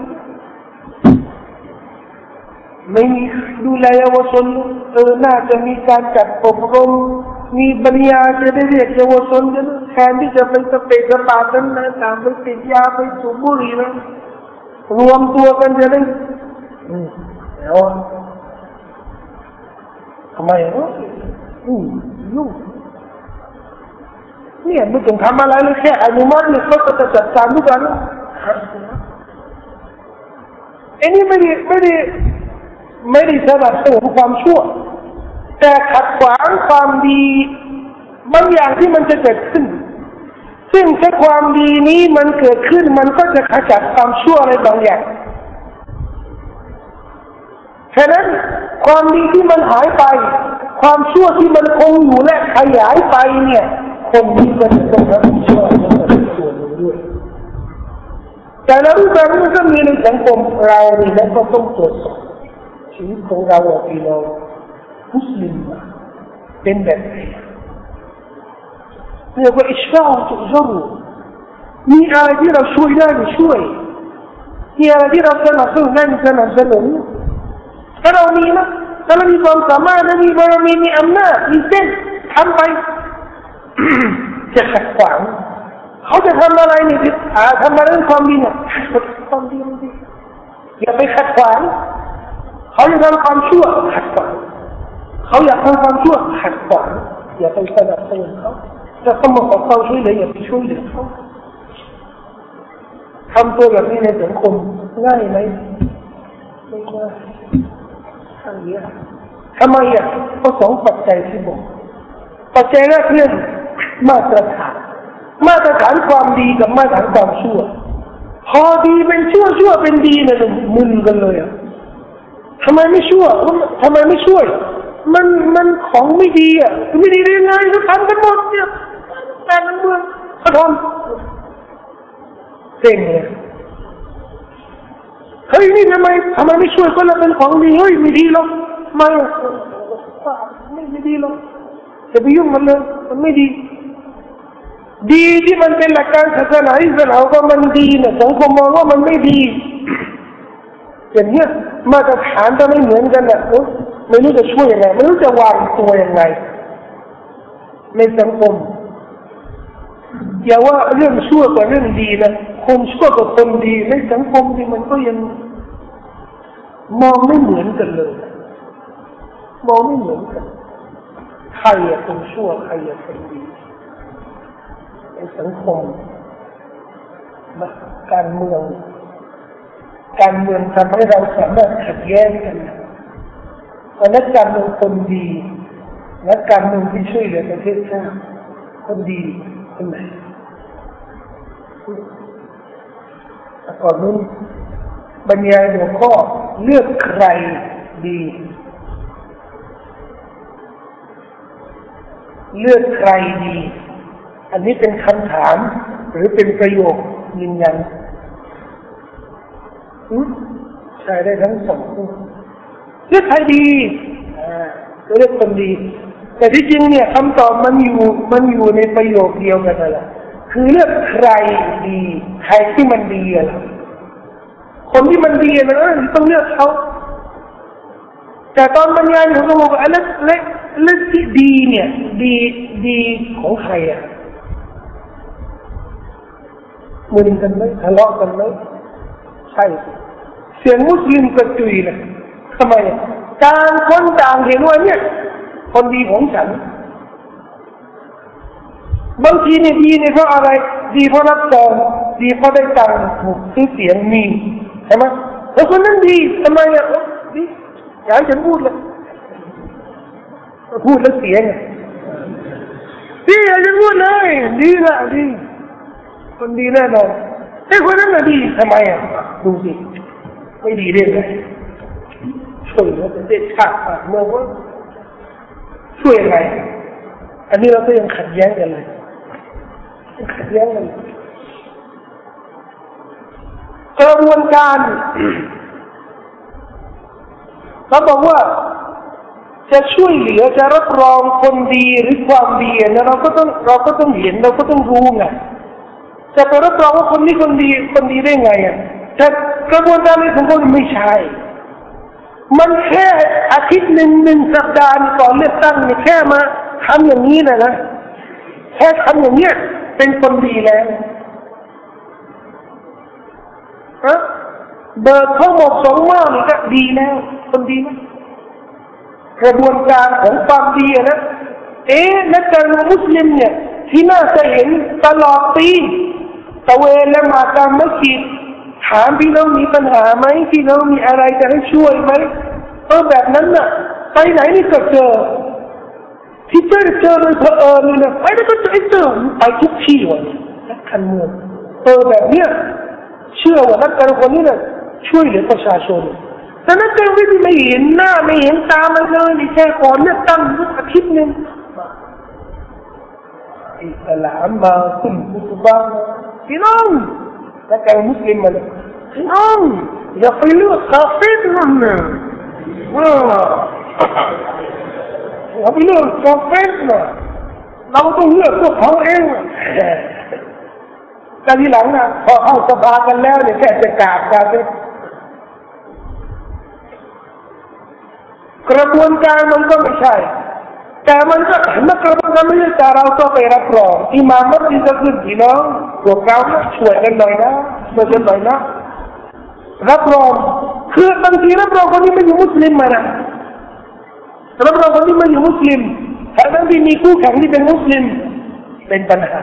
ไม่มีดูแลเยาวชนเออน่าจะมีการจัดอบรมมีปัญญาจะได้เรียกเยาวชนกันแทนที่จะไปสเปกสปากันนะตามไปติดยาไปสูบบุหรี่นะรวมตัวกันจะได้อืมแล้วทำไมเนาะอืมยุ่งเนี่ยไม่ต้องทำอะไรเลยแค่อนุมัติเนี่ยเขาก็จะจัดการทุกอย่างอันนี้ไม่ได้ไม่ได้ไม่ได้สนับสนุนความชั่วแต่ขัดขวางความดีบางอย่างที่มันจะเกิดขึ้นซึ่งถ้าความดีนี้มันเกิดขึ้นมันก็จะขจัดความชั่วอะไรบางอย่างฉะนั้นความดีที่มันหายไปความชั่วที่มันคงอยู่และขยายไปเนี่ยคนที่มันต้องรับผิดชอบต้องรับผิดชอบด้วยแต่ละรูปแบบมันก็มีในสังคมเรานี่แล้วก็ต้องตรวจสอบชีวิตของเราพี่น้องมุสลิมเป็นแบบไหนเรียกว่าอิชฟาอุตุจรุมีอะไรที่เราช่วยได้ก็ช่วยมีอะไรที่เราสนับสนุนได้สนับสนุนถ้าเรามีนะถ้าเรามีความสามารถมีบารมีมีอำนาจมีเส้นทำไป จะขัดขวางเขาจะทำอะไรเนี่ยทำอะไรความดีเนี่ยความดีมันดีอย่าไปขัดขวางเขาจะทำความชั่วขัดขวางเขาอยากทำความชั่วขัดขวางอย่าไปสนับสนุนเขาจะต้องมาขอความช่วยเหลืออย่าไปช่วยเหลือเขาทำตัวแบบนี้ในสังคมง่ายไหมไม่ง่ายทางนี้ทำไมอ่ะเพราะสองปัจจัยที่บอกปัจจัยแรกเรื่องมาตรฐานมาตรฐานความดีกับมาตรฐานความชั่วพอดีเป็นชั่วชั่วเป็นดีเนี่ยมึนกันเลยอ่ะทำไมไม่ชั่วทำไมไม่ช่วยมันมันของไม่ดีอ่ะไม่ดีได้ไงเขาทำกันหมดเนี่ยแต่มันเมืองเขาทำเก่งเลยเฮ้ยนี่ทำไมทำไมไม่ช่วยก็แล้วเป็นของดีเฮ้ยไม่ดีหรอกไม่ไม่ไม่ดีหรอกจะไปยุ่งมันเลยมันไม่ดีดีที่มันเป็นหลักการศาสนาอิสลามก็มันดีเนี่ยสังคมมองว่ามันไม่ดีอย่างเนี้ยมาตรฐานจะไม่เหมือนกันนะไม่รู้จะช่วยยังไงไม่รู้จะวางตัวยังไงในสังคมอย่าว่าเรื่องชั่วกว่าเรื่องดีนะคนชั่วกับคนดีในสังคมนี่มันก็ยังมองไม่เหมือนกันเลยมองไม่เหมือนกันใครอะคนชั่วใครอะคนดีในสังคมการเมืองการเมืองทำให้เราสามารถขัดแย้งกันนักการเมืองคนดีนักการเมืองที่ช่วยเหลือประเทศชาติคนดีคนไหนก่อนนู้นบรรยายหัวข้อเลือกใครดีเลือกใครดีอันนี้เป็นคำถามหรือเป็นประโยคยืนยันใช่ได้ทั้งสองเลือกใครดีอ่าเลือกคนดีแต่ที่จริงเนี่ยคำตอบมันอยู่มันอยู่ในประโยคเดียวกันนั่นแหละคือเลือกใครดีใครที่มันดีอ่ะคนที่มันดีนะต้องเลือกเขาแต่ตอนบรรยายผมก็บอกว่าเลือกเลือกเลือกที่ดีเนี่ยดีดีของใครอ่ะมึนกันไหมทะเลาะกันไหมใช่เสียงมุสลิมกระจุยเลยทำไมต่างคนต่างเห็นว่าเนี่ยคนดีของฉันบางทีเนี่ยดีเนี่ยเพราะอะไรดีเพราะรับรองดีเพราะได้ตังค์ถูกซื้อเสียงมีใช่ไหมแล้วคนนั้นดีทำไมอ่ะดีอยากให้ฉันพูดเลยพูดแล้วเสียงดีอยากจะพูดเลยดีละดีคนดีแน่นอนไอ้คนนั้นน่ะดีทำไมอ่ะดูสิไม่ดีได้ไงช่วยเหลือประเทศชาติเมืองว่าช่วยยังไงอันนี้เราก็ยังขัดแย้งกันเลยขัดแย้งกันกระบวนการเขาบอกว่าจะช่วยเหลือจะรับรองคนดีหรือความดีนะเราก็ต้องเราก็ต้องเห็นเราก็ต้องรู้ไงจะไปรับรองว่าคนนี้คนดีคนดีได้ไงอ่ะแต่กระบวนการนี้ผมก็ไม่ใช่มันแค่อาทิตย์หนึ่งหนึ่งสัปดาห์ก่อนเลือกตั้งเนี่ยแค่มาทำอย่างนี้นะนะแค่ทำอย่างเนี้ยเป็นคนดีแล้วฮะเบิกทั้งหมดสองหม้อนี่ก็ดีแล้วคนดีนะกระบวนการของความดีนะเอ๊ะนักการเมืองมุสลิมเนี่ยที่น่าจะเห็นตลอดปีตะเวนละหมาดตามมัสยิดทถามพี่น้องมีปัญหาไหมพี่น้องมีอะไรจะให้ช่วยไหมเออแบบนั้นน่ะไปไหนนี่ก็เจอที่เจอเจอโดยเผอิญนี่นะไปแล้วก็เจอเจอไปทุกที่วะนักการเมืองเออแบบเนี้ยเชื่อว่านักการเมืองคนนี้น่ะช่วยเหลือประชาชนแต่นักการเมืองที่ไม่เห็นหน้าไม่เห็นตามันเลยนี่แค่ก่อนเลือกตั้งสักอาทิตย์นึงไอ้สลามมาขึ้นมุสลิมพี่น้องนักการมุสลิมมาเลยพี่น้องอย่าไปเลือกคาเฟ่นั่นนะอย่าไปเลือกคาเฟ่นะเราต้องเลือกพวกเขาเองแต่ทีหลังนะพอเข้าสภากันแล้วเนี่ยแค่จะกราบกันกระบวนการมันก็ไม่ใช่แต่มันก็เมื่อกระบวนการไม่ใช่แต่เราก็ไปรับรองอิหม่ามมัสยิดจะขึ้นพี่น้องพวกเราช่วยกันหน่อยนะช่วยกันหน่อยนะรับรองคือบางทีรับรองคนที่ไม่อยู่มุสลิมมานะรับรองคนที่ไม่อยู่มุสลิมแต่บางทีมีคู่แข่งที่เป็นมุสลิมเป็นปัญหา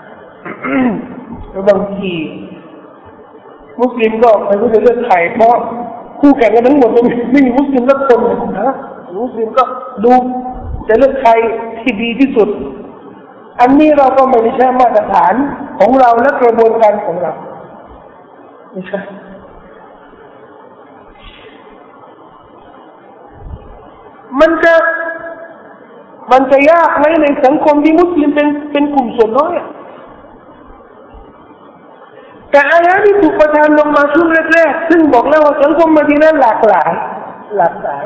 บางทีมุสลิมก็ไม่รู้จะเลือกใครเพราะคู่แข่งกันทั้งหมดไม่มีมุสลิมสักคนนะมุสลิมก็ดูจะเลือกใครที่ดีที่สุดอันนี้เราก็ไม่ใช่มาตรฐานของเราและกระบวนการของเราไม่ใช่มันจะมันจะยากไหมในสังคมที่มุสลิมเป็นเป็นกลุ่มส่วนน้อยแต่อายะที่ถูกประทานลงมาช่วงแรกๆซึ่งบอกแล้วว่าสังคมมะดีนะห์หลากหลายหลากหลาย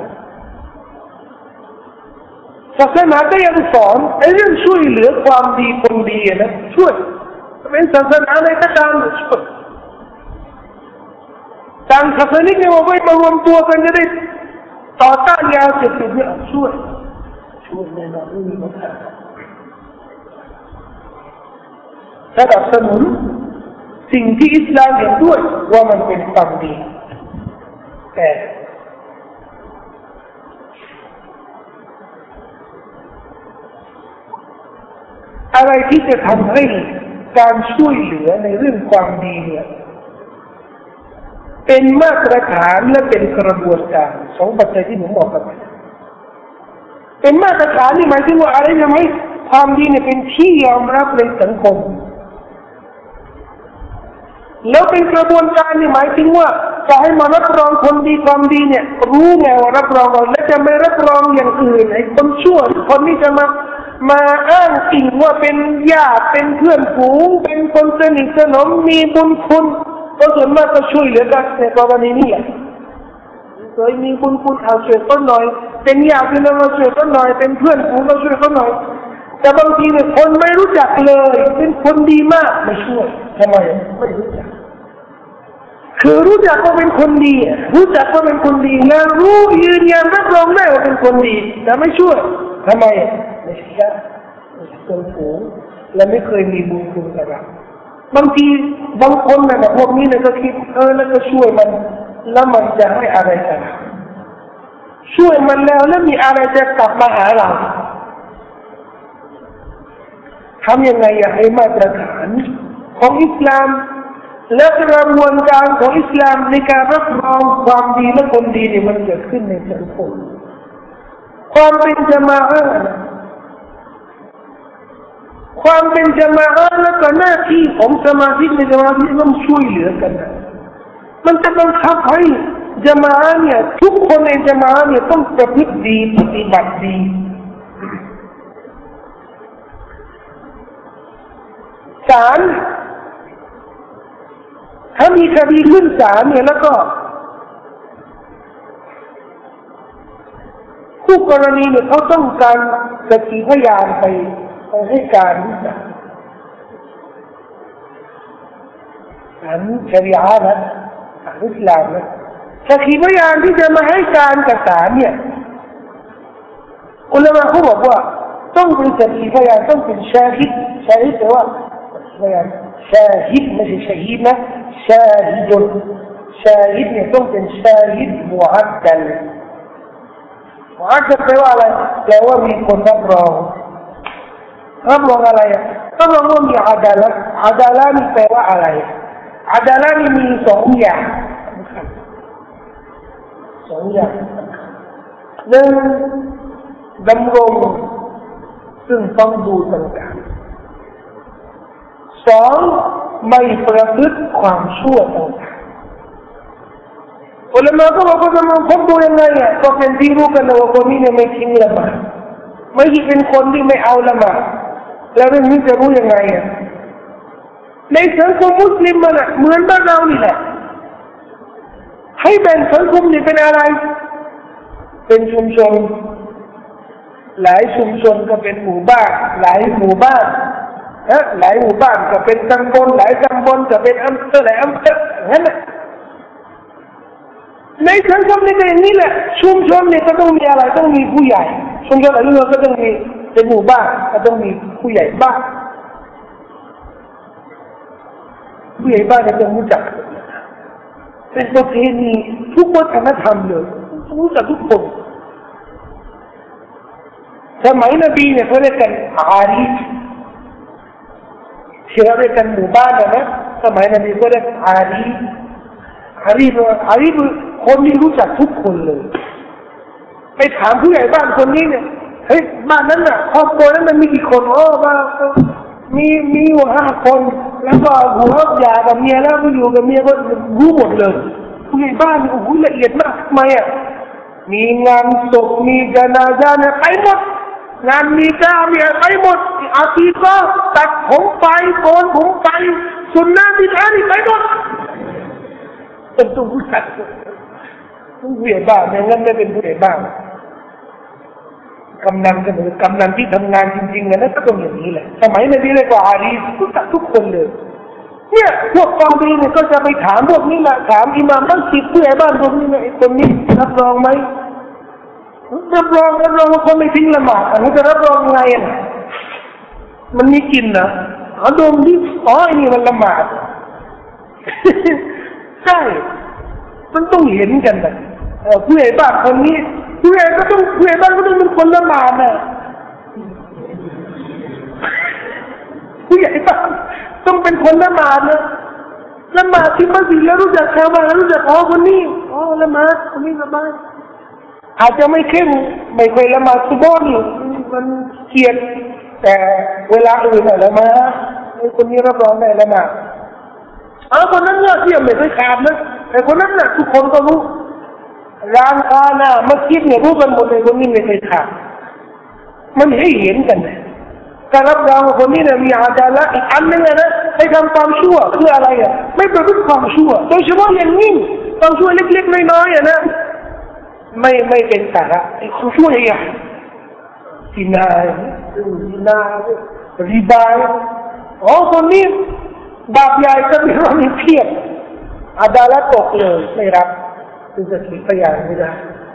ศาสนาก็ยังสอนไอ้เรื่องช่วยเหลือความดีคนดีนะช่วยเป็นศาสนาในกระดานช่วยต่างศาสนาเนี่ยว่าไว้มารวมตัวกันจะได้ต่อต้านยาเสพติดเนี่ยช่วยช่วยแน่นอนไม่มีปัญหาสนับสนุนสิ่งที่อิสลามเห็นด้วยว่ามันเป็นความดีแต่อะไรที่จะทำให้การช่วยเหลือในเรื่องความดีเนี่ยเป็นมาตรฐานและเป็นกระบวนการสองปัจจัยที่ผมบอกกันเป็นมาตรฐานนี่หมายถึงว่าอะไรทำให้ความดีเนี่ยเป็นที่ยอมรับในสังคมแล้วเป็นกระบวนการนี่หมายถึงว่าจะให้มารับรองคนดีความดีเนี่ยรู้ไงว่ารับรองเราและจะไม่รับรองอย่างอื่นไอ้คนชั่วคนนี้จะมามาอ้างอิงว่าเป็นญาติเป็นเพื่อนฝูงเป็นคนสนิทสนมมีบุญคุณก็ส่วนมากก็ช่วยเหลือกันในกรณีนี้แหละเคยมีบุญคุณเอาช่วยต้นหน่อยเป็นญาติพี่น้องเราช่วยต้นหน่อยเป็นเพื่อนฝูงเราช่วยต้นหน่อยแต่บางทีเนี่ยคนไม่รู้จักเลยเป็นคนดีมากไม่ช่วยทำไมไม่รู้จักคือรู้จักว่าเป็นคนดีรู้จักว่าเป็นคนดีแล้วรู้ยืนยันรับรองได้ว่าเป็นคนดีแต่ไม่ช่วยทำไมไม่ใช่ญาติไม่ใช่คนฝูงและไม่เคยมีบุญคุณกับเราบางทีบางคนนะพวกนี้เนี่ยก็คิดเออแล้วก็ช่วยมันแล้วมันจะให้อะไรกันช่วยมันแล้วแล้วมีอะไรจะกลับมาหาเราทำยังไงอยากให้มาตรฐานของอิสลามและกระบวนการของอิสลามในการรับรองความดีและคนดีเนี่ยมันเกิดขึ้นในสังคมความเป็นญะมาอะห์ความเป็นญะมาอะห์และก็หน้าที่ของสมาชิกในญะมาอะห์ที่ต้องช่วยเหลือกันมันจะบังคับให้ญะมาอะห์เนี่ยทุกคนในญะมาอะห์เนี่ยต้องประพฤติดีปฏิบัติดีศาลถ้ามีคดีขึ้นศาลเนี่ยแล้วก็คู่กรณีเนี่ยเขาต้องการสักขีพยานไปไปให้การที่ศาลศาลชะรีอะห์นะศาลอิสลามนะสักขีพยานที่จะมาให้การกับศาลเนี่ยอุลามะเขาบอกว่าต้องเป็นสักขีพยานต้องเป็นชาฮิดชาฮิดแปลว่าพยานชาฮิดไม่ใช่ชาฮีดนะชาฮิดชาฮิดเนี่ยต้องเป็นชาฮิดมุอัดดัลมุอัดดัลแปลว่าอะไรแปลว่ามีคนรับรองรับรองอะไรรับรองว่ามีอาดาละอาดาละนี่แปลว่าอะไรอาดาละนี่มีสองอย่างสองอย่างหนึ่งดำรงซึ่งต้องดูต่างๆสองไม่ประพฤติความชั่วต่างๆอุลามะก็บอกว่าจะมาพบดูยังไงอ่ะก็เป็นที่รู้กันว่าคนนี้เนี่ยไม่ทิ้งละหมาดไม่ใช่เป็นคนที่ไม่เอาละหมาดแล้วเรื่องนี้จะรู้ยังไงอ่ะในสังคมมุสลิมมันอ่ะเหมือนบ้านเรานี่แหละให้แบ่งสังคมนี่เป็นอะไรเป็นชุมชนหลายชุมชนก็เป็นหมู่บ้านหลายหมู่บ้านฮะหลายหมู่บ้านก็เป็นตำบลหลายตำบลก็เป็นอำเภอหลายอำเภอนั่นแหละในสังคมนี่ก็อย่างนี้แหละชุมชนนี่ก็ต้องมีอะไรต้องมีผู้ใหญ่ชุมชนอะไรก็ต้องมีเป็นหมู่บ้านก็ต้องมีผู้ใหญ่บ้านผู้ใหญ่บ้านจะต้องรู้จักเป็นประเพณีทุกวัฒนธรรมเลยรู้จักทุกคนสมัยนบีเนี่ยเขาเรียกกันอารีที่เราเรียกกันหมู่บ้านนะสมัยนบีเขาเรียกอารีอารีอารีคนที่รู้จักทุกคนเลยไปถามผู้ใหญ่บ้านคนนี้เนี่ยเฮ้ยบ้านนั้นน่ะครอบครัวนั้นมันมีกี่คนอ๋อบ้านมีมีอยู่ห้าคนแล้วก็หัวหย่ากับเมียแล้วก็อยู่กับเมียก็รู้หมดเลยผู้ใหญ่บ้านโอ้โหละเอียดมากทำไมอ่ะมีงานศพมีจนาซาเนี่ยไปหมดงานมีก้ามีไปหมดอาทิตย์ก็ตัดผมไปโกนผมไปสุนนะบิดานี่ไปหมดเป็นตัวผู้ชัดผู้ใหญ่บ้านไม่งั้นไม่เป็นผู้ใหญ่บ้านกำนันก็เหมือนกำนันที่ทำงานจริงๆนะก็ต้องอย่างนี้แหละสมัยในนี้เลยกว่าอาลีรู้จักทุกคนเลยเนี่ยพวกกองดีเนี่ยก็จะไปถามพวกนี้แหละถามอิหม่ามมัสยิดผู้ใหญ่บ้านพวกนี้เนี่ยคนนี้รับรองไหมรับรองรับรองว่าคนไม่ทิ้งละหมาดอันนี้จะรับรองไงอ่ะมันมีกลิ่นนะอ๋อดมดิอ๋อไอ้นี่มันละหมาดใช่มันต้องเห็นกันนะผู้ใหญ่บ้านคนนี้ผู้ใหญ่ก็ต้องผู้ใหญ่บ้านก็ต้องเป็นคนละหมาดนะผู้ใหญ่บ้านต้องเป็นคนละหมาดนะละหมาดที่มัสยิดแล้วรู้จักชาวบ้านรู้จักอ๋อคนนี้อ๋อละหมาดคนนี้ละหมาดอาจจะไม่เข้มไม่เคยละหมาดซุบฮ์นี่มันเกียดแต่เวลาอื่นละหมาดไอ้คนนี้รับรองได้ละหมาดอ๋อคนนั้นเนี่ยที่ไม่เคยขาดนะแต่คนนั้นน่ะทุกคนก็รู้ร้านค้าหน้ามัสยิดเนี่ยรู้กันหมดเลยคนนี้ไม่เคยขาดมันให้เห็นกันนะการรับรองคนนี้เนี่ยมีอาจารย์ละอีกอันนึงนะให้ทำความชั่วคืออะไรอ่ะไม่ประพฤติความชั่วโดยเฉพาะอย่างยิ่งความชั่วเล็กๆน้อยๆอ่ะนะไม่ไม่เป็นสาระไอ้ความชั่วใหญ่ๆซินาซินาริบาอ๋อคนนี้บาปใหญ่ก็มีว่ามีเพียบอาดาละตกเลยไม่รับคุณจะขีดพยานไม่ได้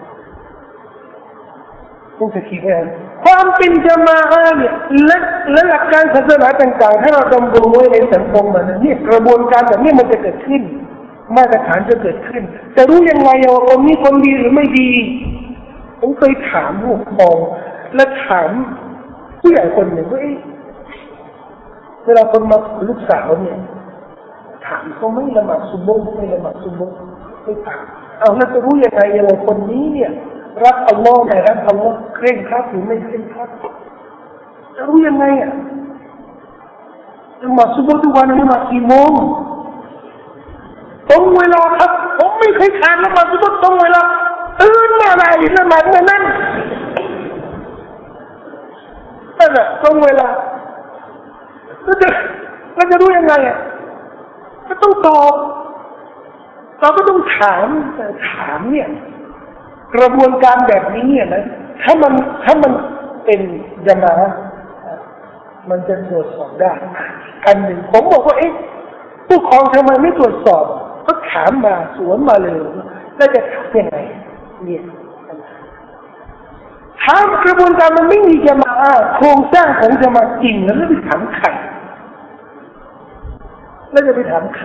คุณจะขีดพยานความเป็นจามะอะเนี่ยและและหลักการศาสนาต่างๆถ้าเราดำรงไว้ในสังคมมันนี่กระบวนการแบบนี้มันจะเกิดขึ้นมาตรฐานจะเกิดขึ้นจะรู้ยังไงว่าคนนี้คนดีหรือไม่ดีผมเคยถามผู้ปกครองและถามผู้ใหญ่คนหนึ่งว่าเวลาคนมาลูกสาวเนี่ยถามเขาไม่ละหมาดซุบฮ์ไม่ละหมาดซุบฮ์ไม่ถามเอาแล้วจะรู้ยังไงว่าคนนี้เนี่ยรักอัลลอฮ์ไหมรักอัลลอฮ์เคร่งครัดหรือไม่เคร่งครัดจะรู้ยังไงอ่ะละหมาดซุบฮ์ทุกวันละหมาดกี่โมงตรงเวลาครับผมไม่เคยขาดละหมาดซุบฮ์ตรงเวลาตื่นมาอะไรละหมาดนั่นนั่นนั่นแหละตรงเวลาก็จะก็จะรู้ยังไงอ่ะก็ต้องตอบเราก็ต้องถามแต่ถามเนี่ยกระบวนการแบบนี้เนี่ยนะถ้ามันถ้ามันเป็นญะมาอะห์มันจะตรวจสอบได้อันหนึ่งผมบอกว่าเอ๊ะผู้ครองทำไมไม่ตรวจสอบก็ถามมาสวนมาเลยแล้วจะทำยังไงเนี่ยถ้ากระบวนการมันไม่มีญะมาอะห์โครงสร้างของญะมาอะห์จริงแล้วไปถามใครแล้วจะไปถามใคร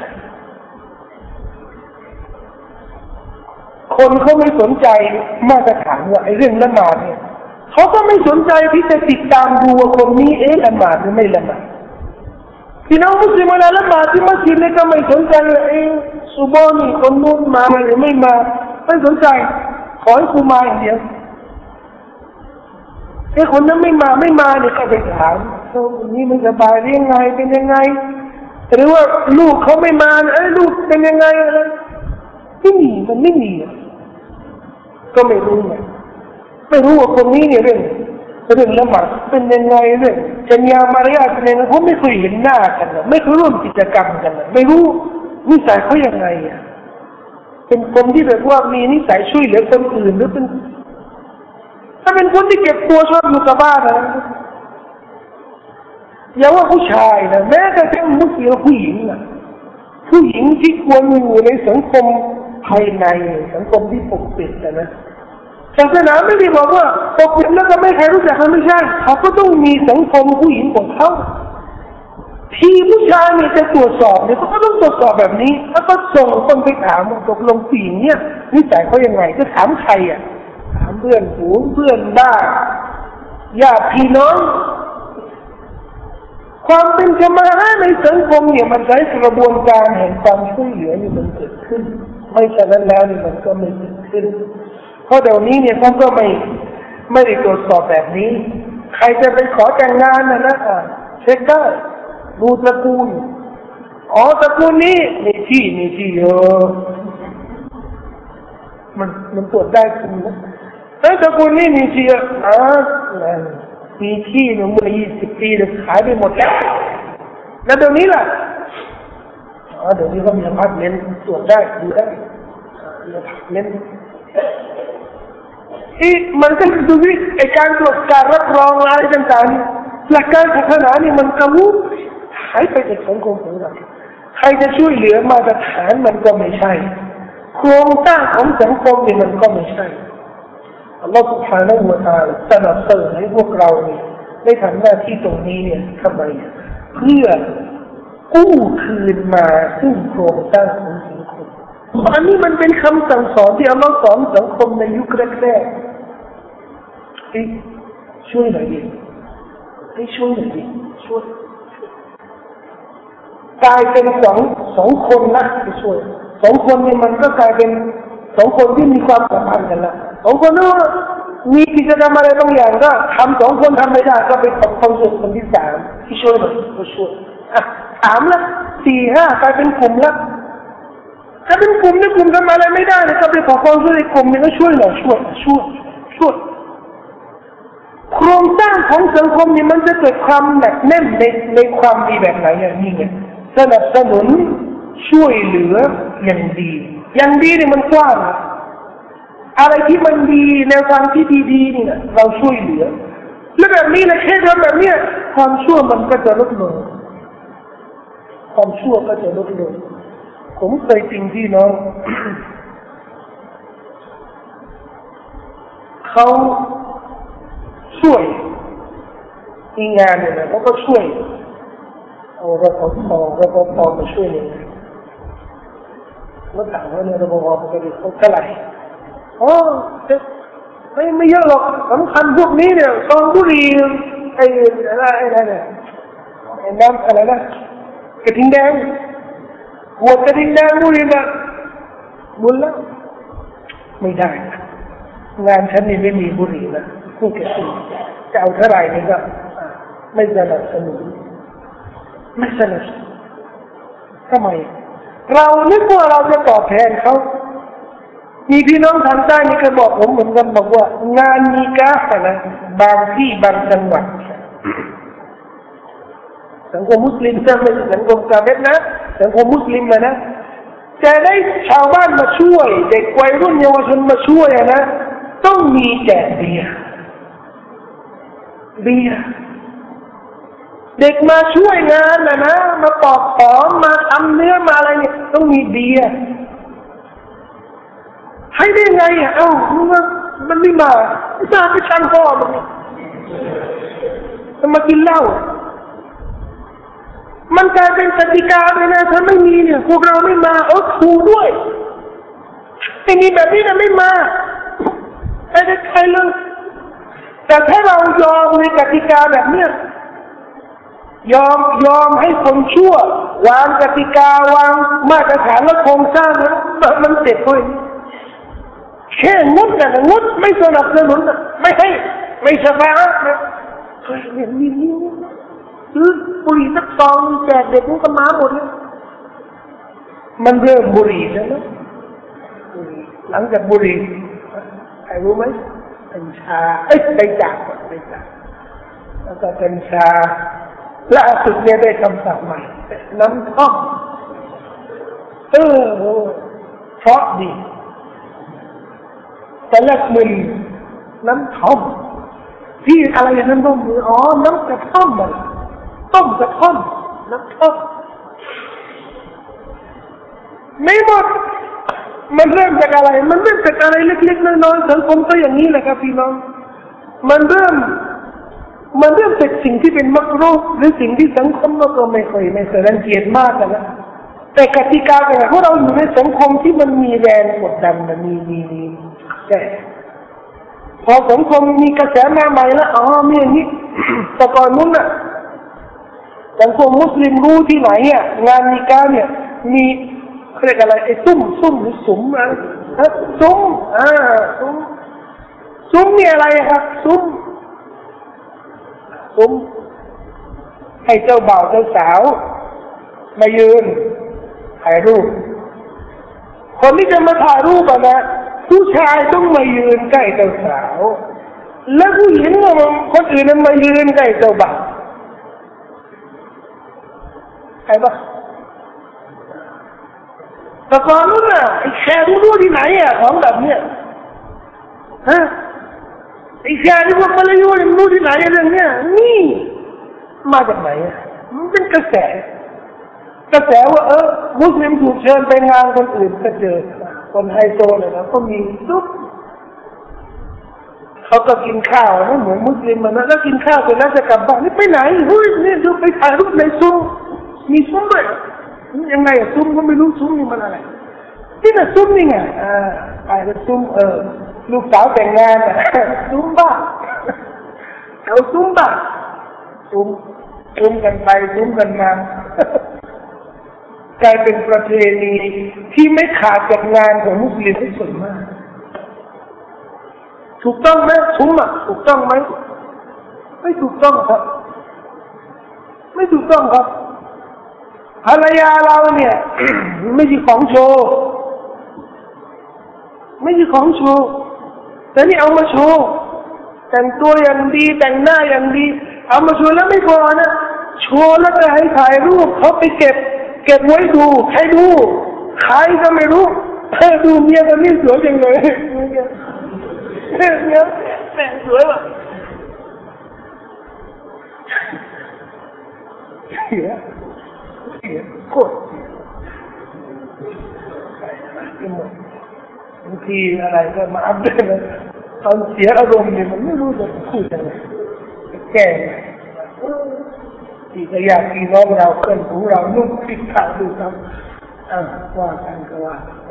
คนเขาไม่สนใจมาตรฐานว่าไอ้เรื่องละหมาดเนี่ยเขาก็ไม่สนใจที่จะติดตามดูว่าคนนี้เอ๊ะละหมาดหรือไม่ละหมาด เพี่น้องมุสลิมเวลาละหมาดที่มัสยิดเนี่ยก็ไม่สนใจเองซุบฮ์นี่คนนู้นมาหรือไม่มาไม่สนใจขอให้กูมาอย่างเดียวไอ้คนนั้นไม่มาไม่มาเนี่ยก็ไปถามคนนี้มันสบายหรือยังไงเป็นยังไงหรือว่าลูกเขาไม่มาไอ้ลูกเป็นยังไงอะไรไม่มีมันไม่มีก็ไม่รู้ไงไม่รู้ว่าคนนี้เนี่ยเรื่องเรื่องละหมาดเป็นยังไงเรื่องจัญญามารยาทเป็นยังไงเขาไม่เคยเห็นหน้ากันนะไม่เคยร่วมกิจกรรมกันนะไม่รู้นิสัยเขายังไงอ่ะเป็นคนที่แบบว่ามีนิสัยช่วยเหลือคนอื่นหรือเป็นถ้าเป็นคนที่เก็บตัวชอบอยู่กับบ้านนะอย่าว่าผู้ชายนะแม้แต่ทั้งมุสลิมผู้หญิงนะผู้หญิงที่ควรอยู่ในสังคมภายในสังคมที่ปกปิดนะศาสนาไม่ได้บอกว่าปกปิดแล้วก็ไม่ใครรู้จักเขาไม่ใช่เขาก็ต้องมีสังคมผู้หญิงของเขาที่ผู้ชายเนี่ยจะตรวจสอบเนี่ยเขาก็ต้องตรวจสอบแบบนี้แล้วก็ส่งคนไปถามตกลงผู้หญิงเนี่ยนิสัยเขายังไงก็ถามใครอ่ะถามเพื่อนฝูงเพื่อนบ้านญาติพี่น้องความเป็นจมาอะห์ในสังคมเนี่ยมันใช้กระบวนการแห่งความช่วยเหลือนี่มันเกิดขึ้นไม่ฉะนั้นแล้วนี่มันก็ไม่เกิดขึ้นเพราะเดี๋ยวนี้เนี่ยเขาก็ไม่ไม่ได้ตรวจสอบแบบนี้ใครจะไปขอแต่งงานนะนะอ่ะเช็คได้ดูตระกูลอ๋อตระกูลนี้มีที่มีที่เยอะมันมันตรวจได้คุณนะแต่ตระกูลนี้มีที่อ่ะนั่นมีที่เมื่อยี่สิบปีเลยขายไปหมดแล้วแล้วเดี๋ยวนี้ล่ะอ๋อเดี๋ยวนี้ก็มีอพาร์ตเมนต์ตรวจได้ดูได้มีอพาร์ตเมนต์อีมันก็ดูวิไอการตรวจการรับรองอะไรต่างๆหลักการศาสนานี่มันกระวุ้หายไปจากสังคมของเราใครจะช่วยเหลือมาตรฐานมันก็ไม่ใช่โครงสร้างของสังคมนี่มันก็ไม่ใช่อัลลอฮฺ سبحانه และ تعالى สนับสนุนให้พวกเราเนี่ยได้ทำหน้าที่ตรงนี้เนี่ยทำไมเพื่อกู้คืนมาซึ่งโครงสร้างของสังคมอันนี้มันเป็นคำสั่งสอนที่อัลลอฮฺสอนสังคมในยุคแรกๆให้ช่วยหน่อยดิให้ช่วยหน่อยดิช่วยกลายเป็นสองสองคนนะที่ช่วยสองคนนี่มันก็กลายเป็นสองคนที่มีความสัมพันธ์กันละสองคนนู้นมีกิจกรรมอะไรบางอย่างก็ทำสองคนทำไม่ได้ก็ไปขอความช่วยคนที่สามที่ช่วยหน่อยก็ช่วยอ่ะสามละสี่ห้ากลายเป็นกลุ่มละถ้าเป็นกลุ่มนี่กลุ่มทำอะไรไม่ได้ก็ไปขอความช่วยกลุ่มนี้ก็ช่วยหน่อยช่วยช่วยช่วยโครงสร้างของสังคมนี่มันจะเกิดความหนักแน่นในในความดีแบบไหนอย่างนี้ไงสนับสนุนช่วยเหลืออย่างดีอย่างดีนี่มันกว้างอะไรที่มันดีแนวทางที่ดีๆนี่เราช่วยเหลือแล้วแบบนี้นะแค่ทำแบบนี้ความชั่วมันก็จะลดลงความชั่วก็จะลดลงผมเคยจริงที่น้อง เขาช่วยมีงานเนี่ยนะเขาก็ช่วยเอารปภรปภมาช่วยเนี่ยแล้วถามว่าเนี่ยรปภปกติเขาเท่าไหร่อ๋อไม่ไม่เยอะหรอกสำคัญพวกนี้เนี่ยซองบุหรี่ไอ้อะไรอะไรเนี่ยไอ้น้ำอะไรนะกระทิงแดงหัวกระทิงแดงบุหรี่นะบุญแล้วไม่ได้งานฉันนี่ไม่มีบุหรี่นะผู้เก็บสิ่งจะเอาเท่าไหร่นี่ก็ไม่สนับสนุนไม่สนับสนุนทำไมเรานึกว่าเราจะตอบแทนเขามีพี่น้องทางใต้นี่เคยบอกผมเหมือนกันบอกว่างานนิกาฮ์นะบางที่บางจังหวัดสังคมมุสลิมจะไม่ใช่สังคมกาเฟรนะสังคมมุสลิมนะจะได้ชาวบ้านมาช่วยเด็กวัยรุ่นเยาวชนมาช่วยนะต้องมีแจกเบียร์เบียร์เด็กมาช่วยงานนะนะมาปอกหอมมาทำเนื้อมาอะไรเนี่ยต้องมีเบียร์ให้ได้ไงอ่ะเอ้ามันมันไม่มามาไปช่างพ่อมันมันมากินเหล้ามันกลายเป็นกติกาไปนะถ้าไม่มีเนี่ยพวกเราไม่มาเอาครูด้วยไม่มีแบบนี้นะไม่มาไอ้เด็กใครเลยแต่ถ้าเรายอมในกติกาแบบเนี้ยยอมยอมให้คนชั่ววางกติกาวางมาตรฐานและโครงสร้างนะมันเสร็จเลยแค่งดกันงดไม่สนับสนุนไม่ให้ไม่สบายนะเฮ้ยเนี่ยมีนี่ซื้อบุหรี่สักซองแจกเด็กมันก็มาหมดเลยมันเริ่มบุหรี่แล้วนะหลังจากบุหรี่ใครรู้ไหมกัญชาเอ้ยใบจากใบจากแล้วก็กัญชาล่าสุดเนี่ยได้คำศัพท์ใหม่น้ำท่อมเออเพราะดีแต่ละมึนน้ำท่อมที่อะไรน้ำท่อมอ๋อน้ำกระท่อมมันต้มกระท่อมน้ำท่อมไม่หมดมันเริ่มจากอะไรมันเริ่มจากอะไรเล็กๆน้อยๆสังคมก็อย่างนี้แหละครับพี่น้องมันเริ่มมันเริ่มจากสิ่งที่เป็นมักรูฮ์หรือสิ่งที่สังคมก็ไม่ค่อยไม่เคยรังเกียจมากนะแต่กติกาเป็นเพราะเราอยู่ในสังคมที่มันมีแรงกดดันมันมีมีมีใช่พอสังคมมีกระแสมาใหม่แล้วอ๋อมีอย่างนี้แต่ก่อนนู้นน่ะสังคมมุสลิมรู้ที่ไหนอ่ะงานนิกาเนี่ยมีเรียกอะไรไอ้ซุ้มซุ้มหรือซุ้มอะไรซุ้มอ่าซุ้มซุ้มนี่อะไรครับซุ้มซุ้มให้เจ้าบ่าวเจ้าสาวมายืนถ่ายรูปคนที่จะมาถ่ายรูปอ่ะนะผู้ชายต้องมายืนใกล้เจ้าสาวแล้วผู้หญิงคนอื่นนั้นมายืนใกล้เจ้าบ่าวใครบ้างแต่ก่อนนู้นน่ะไอ้แชร์รู้ที่ไหนอ่ะของแบบเนี้ยฮะไอ้แชร์ที่พวกมาลายูนี่รู้ที่ไหนเรื่องเนี้ยนี่มาจากไหนอ่ะมันเป็นกระแสกระแสว่าเออมุสลิมถูกเชิญไปงานคนอื่นก็เจอคนไฮโซเลยนะก็มีซุปเขาก็กินข้าวนะเหมือนมุสลิมมันนะแล้วกินข้าวเสร็จแล้วจะกลับบ้านนี่ไปไหนเฮ้ยนี่ดูไปถ่ายรูปในซุ้มมีซุ้มด้วยยังไงอะซุ้มก็ไม่รู้ซุ้มนี่มันอะไรนี่น่ะซุ้มนี่ไงอ่าไปแล้วซุ้มเออลูกสาวแต่งงานอ่ะซุ้มบ้าเอาซุ้มบ้าซุ้มซุ้มกันไปซุ้มกันมากลายเป็นประเพณีที่ไม่ขาดจากงานของมุสลิมที่สุดมากถูกต้องไหมซุ้มอ่ะถูกต้องไหมไม่ถูกต้องครับไม่ถูกต้องครับภรรยาเราเนี่ยไม่ใช่ของโชว์ไม่ใช่ของโชว์แต่นี่เอามาโชว์แต่งตัวอย่างดีแต่งหน้าอย่างดีเอามาโชว์แล้วไม่พอนะโชว์แล้วก็ให้ถ่ายรูปเขาไปเก็บเก็บไว้ดูใครดูใครก็ไม่รู้เธอดูเมียคนนี้สวยจังเลยเนี่ยเนี่ยแต่งสวยว่ะเสียเสียโคตรบางทีอะไรก็มาอัพเดทเลยตอนเสียอารมณ์เนี่ยมันไม่รู้จะพูดยังไงแก้ไงที่ก็อยากพี่น้องเราเพื่อนของเรานุ่มติดข่าวดูครับอ่าว่ากันก็ว่าไป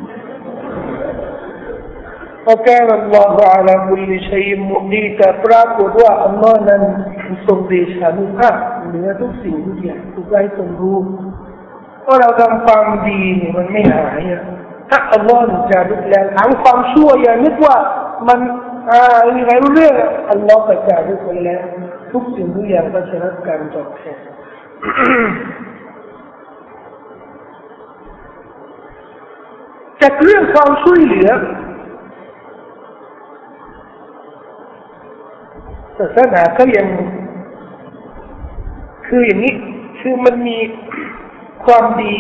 وكان الله على كل شيء مقيتا ปรากฏว่าอัลลอฮ์นั้นทรงเดชานุภาพเหนือทุกสิ่งทุกอย่างทุกอย่างทรงรู้ว่าเราทำความดีเนี่ยมันไม่หายอ่ะถ้าอัลลอฮ์จะดูแลทางความชั่วอย่านึกว่ามันอ่ามีใครรู้เรื่องอัลลอฮ์จะดูแลทุกสิ่งทุกอย่างก็จะรับการตอบแทนจากเรื่องความช่วยเหลือศาสนาก็ยังคืออย่างนี้คือมันมีความดี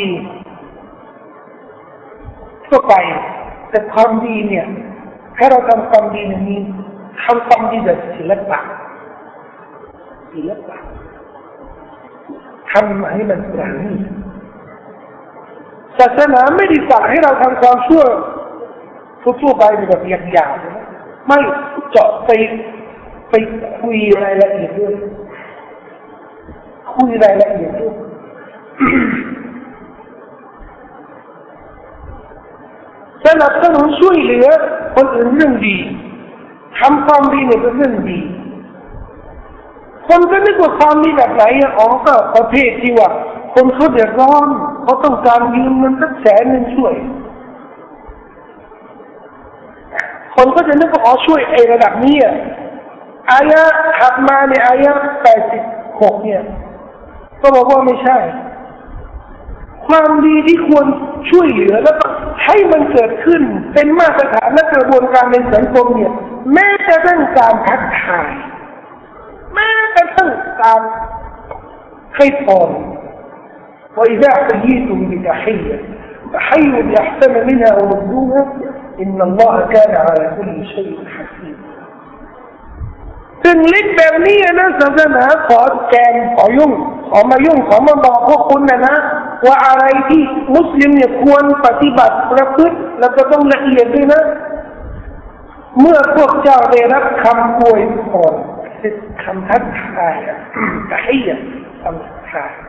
ทั่วไปแต่ความดีเนี่ยถ้าเราทำความดีเนี่ยมีทำความดีแบบศิลปะศิลปะทำให้มันประณีตศาสนาไม่ได้สั่งให้เราทำความชั่วทั่วไปแบบหยาบๆไม่เจาะไปไปคุยรายละเอียดด้วยคุยรายละเอียดด้วยสนับสนุนช่วยเหลือคนอื่นเรื่องดีทำความดีเนี่ยเป็นเรื่องดีคนก็นึกว่าความดีแบบไหนอ๋อก็ประเภทที่ว่าคนเขาเดือดร้อนเขาต้องการยืมเงินสักแสนหนึ่งช่วยคนก็จะนึกว่าอ๋อช่วยไอ้ระดับนี้อ่ะอายะถัดมาในอายะแปดสิบหกเนี่ยก็บอกว่าไม่ใช่ความดีที่ควรช่วยเหลือแล้วก็ให้มันเกิดขึ้นเป็นมาตรฐานและกระบวนการในสังคมเนี่ยแม้กระทั่งการทักทายแม้กระทั่งการให้พรوإذا حييتم بتحية فحيوا بأحسن منها وردوها إن الله كان على كل شيء حسيبا ซึ่งลิขแบบนี้นะศาสนาขอแกนขอยุ่งขอมายุ่งขอมาบอกพวกคุณนะนะว่าอะไรที่มุสลิมเนี่ยควรปฏิบัติประพฤติแล้วก็ต้องละเอียดด้วยนะเมื่อพวกเจ้าได้รับคำอวยพรคำทักทายตะฮียะคำทักทาย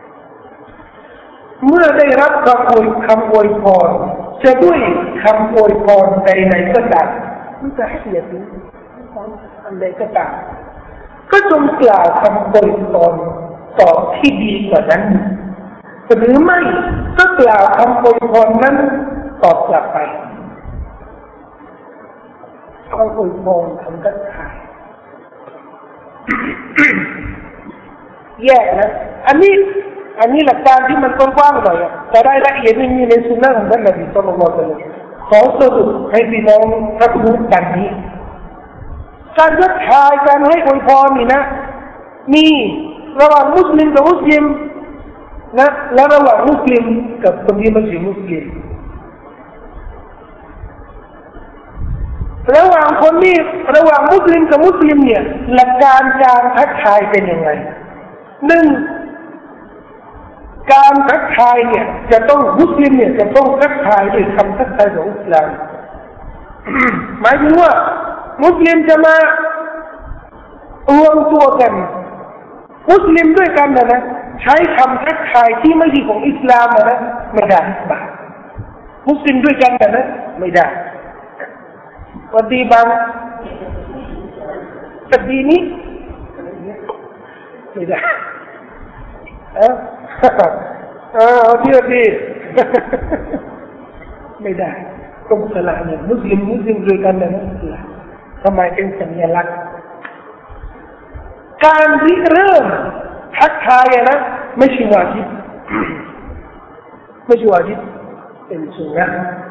เมื่อได้รับคำอวยคำอวยพรจะด้วยคำอวยพรใดๆก็ตามไม่ตะฮียะนี้อันใดก็ตามก็จงกล่าวคำอวยพรตอบที่ดีกว่านั้นหรือไม่ก็กล่าวคำอวยพรนั้นตอบกลับไปคำอวยพรคำทักทายแยกนะอันนี้อันนี้หลักการที่มันกว้างๆหน่อยจะได้ละเอียดไม่มีในสุนนะของท่านนบีศ็อลลัลลอฮุอะลัยฮิวะซัลลัมขอสรุปให้พี่น้องรับรู้กันนี้การทักทายการให้อวยพรนี่นะมีระหว่างมุสลิมกับมุสลิมนะและระหว่างมุสลิมกับคนที่ไม่ใช่มุสลิมระหว่างคนนี้ระหว่างมุสลิมกับมุสลิมเนี่ยหลักการการทักทายเป็นยังไงหนึ่งการทักทายเนี่ยจะต้องมุสลิมเนี่ยจะต้องทักทายด้วยคำทักทายของอิสลามหมายถึงว่ามุสลิมจะมารวมตัวกันมุสลิมด้วยกันนะนะใช้คำทักทายที่ไม่ใช่ของอิสลามนะไม่ได้บาปมุสลิมด้วยกันนะนะไม่ได้วันดีบางสดีนี้ไม่ได้เออเออที่ดีไม่ได้ต้องสละเนี่ยมุสลิมมุสลิมด้วยกันนะนะทำไมเป็นสัญลักษณ์การริเริ่มทักทายนะไม่ใช่วาญิบไม่ใช่วาญิบเป็นสุนนะ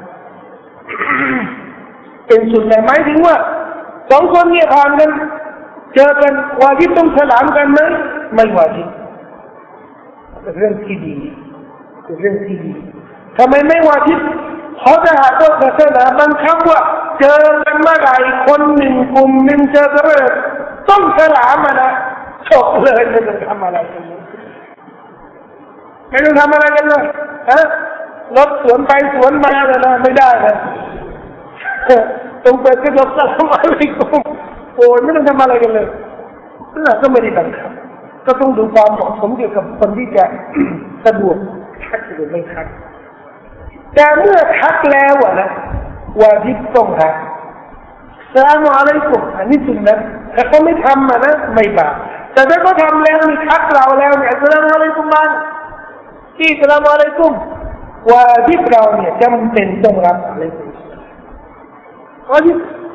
เป็นสุนนะหมายถึงว่าสองคนเนี่ยผ่านกันเจอกันวาญิบต้องสลามกันไหมไม่วาญิบเป็นเรื่องที่ดีเป็นเรื่องที่ดีทำไมไม่วาญิบเพราะถ้าหากว่าศาสนาบังคับว่าเจอกันเมื่อไหร่คนหนึ่งกลุ่มหนึ่งเจอกันเลยต้องสลามอ่ะนะจบเลยไม่ต้องทำอะไรกันเลยไม่ต้องทำอะไรกันเลยฮะรถสวนไปสวนมาเลยนะไม่ได้นะต้องเปิดกระจกสลามอะไรกูโอ้ยไม่ต้องทำอะไรกันเลยนั่นก็ไม่ได้บังคับก็ต้องดูความเหมาะสมเกี่ยวกับคนที่จะสะดวกทักหรือไม่ทักแต่เมื่อทักแล้วอ่ะนะวาญิบต้องทักสลามอะลัยกุมอันนี้สุนนะถ้าเขาไม่ทำอ่ะนะไม่บาปแต่ถ้าเขาทำแล้วมีทักเราแล้วเนี่ยสลามอะลัยกุมบ้างที่สลามอะลัยกุมวาญิบเราเนี่ยจำเป็นต้องรับอะลัยกุมวาญิบ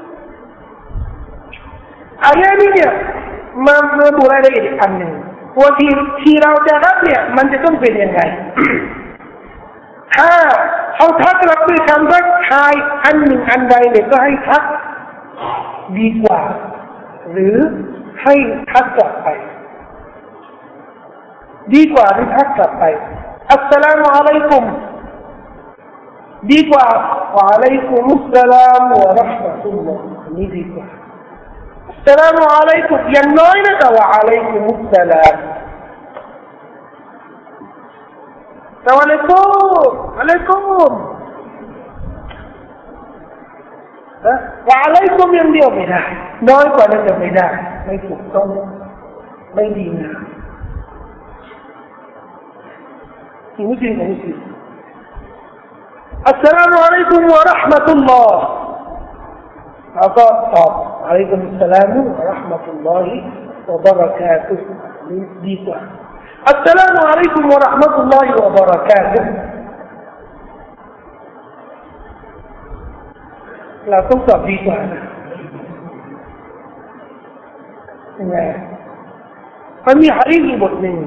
อายะนี้เนี่ยมามาดูรายละเอียดอีกอันหนึ่งว่าที่ที่เราจะรับเนี่ยมันจะต้องเป็นยังไงถ้าเขาทักเราด้วยคำทักทายอันหนึ่งอันใดเนี่ยก็ให้ทักดีกว่าหรือให้ทักกลับไปดีกว่าที่ทักกลับไปอัสสลามุอะลัยกุมดีกว่าวะอะลัยกุมุสสลามวะเราะห์มะตุลลอฮ์นี่ดีกว่าอัสสลามุอะลัยกุมอย่างน้อยนะแต่วะอะลัยกุมุสสลามสวัสดีครับอะลัยกุมว่าอะไรก็ยังเดียวไม่ได้น้อยกว่านั้นจะไม่ได้ไม่ถูกต้องไม่ดีนะมุสลิมมุสลิมอัสสลามุอะลัยกุมวะเราะห์มะตุลลอฮ์แล้วก็ตอบอะลัยกุมุสสลามวะเราะห์มะตุลลอฮิวะบะเราะกาตุฮ์นี่ดีกว่าอัสสลามุอะลัยกุมวะเราะห์มะตุลลอฮิวะบะเราะกาตุฮ์เราต้องตอบดีกว่านะยังไงมันมีหะดีษอยู่บทหนึ่ง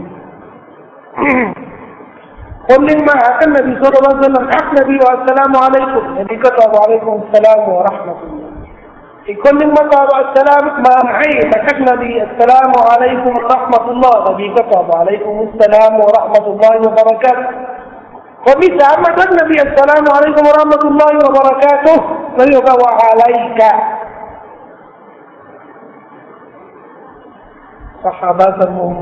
คนหนึ่งมาหาท่านนบีศ็อลลัลลอฮุอะลัยฮิวะซัลลัมทักนบีว่าอัสสลามุอะลัยกุมนบีก็ตอบอะลัยกุมุสสลามวะเราะห์มะตุลลอฮ์อีกคนหนึ่งมาตอบอัสสลามมาให้มาทักนบีอัสสลามุอะลัยกุมวะเราะห์มะตุลลอฮ์นบีก็ตอบอะลัยกุมุสสลามวะเราะห์มะตุลลอฮิวะบะเราะกาตุฮ์คนที่สามมาทักนบีอัสสลามุอะลัยกุมวะเราะห์มะตุลลอฮิวะบะเราะกาตุฮ์นบีก็ว่าอะลัยกะซอฮาบะห์ทั้งหมด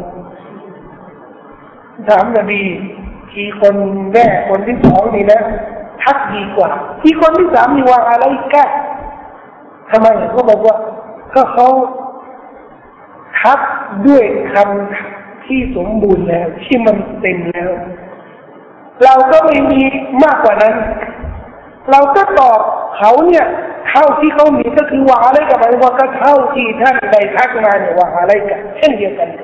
ถามนบีที่คนแรกคนที่สองนี่นะทักดีกว่าที่คนที่สามนี่ว่าอะไรกะทำไมเขาบอกว่าก็เขาทักด้วยคำที่สมบูรณ์แล้วที่มันเต็มแล้วเราก็ไม่มีมากกว่านั้นเราก็ตอบเขาเนี่ยเท่าที่เขามีก็คือว่าอะไรกับหมายว่าก็เท่าที่ท่านได้ทักมาเนี่ยว่าอะไรกันเช่นเดียวกัน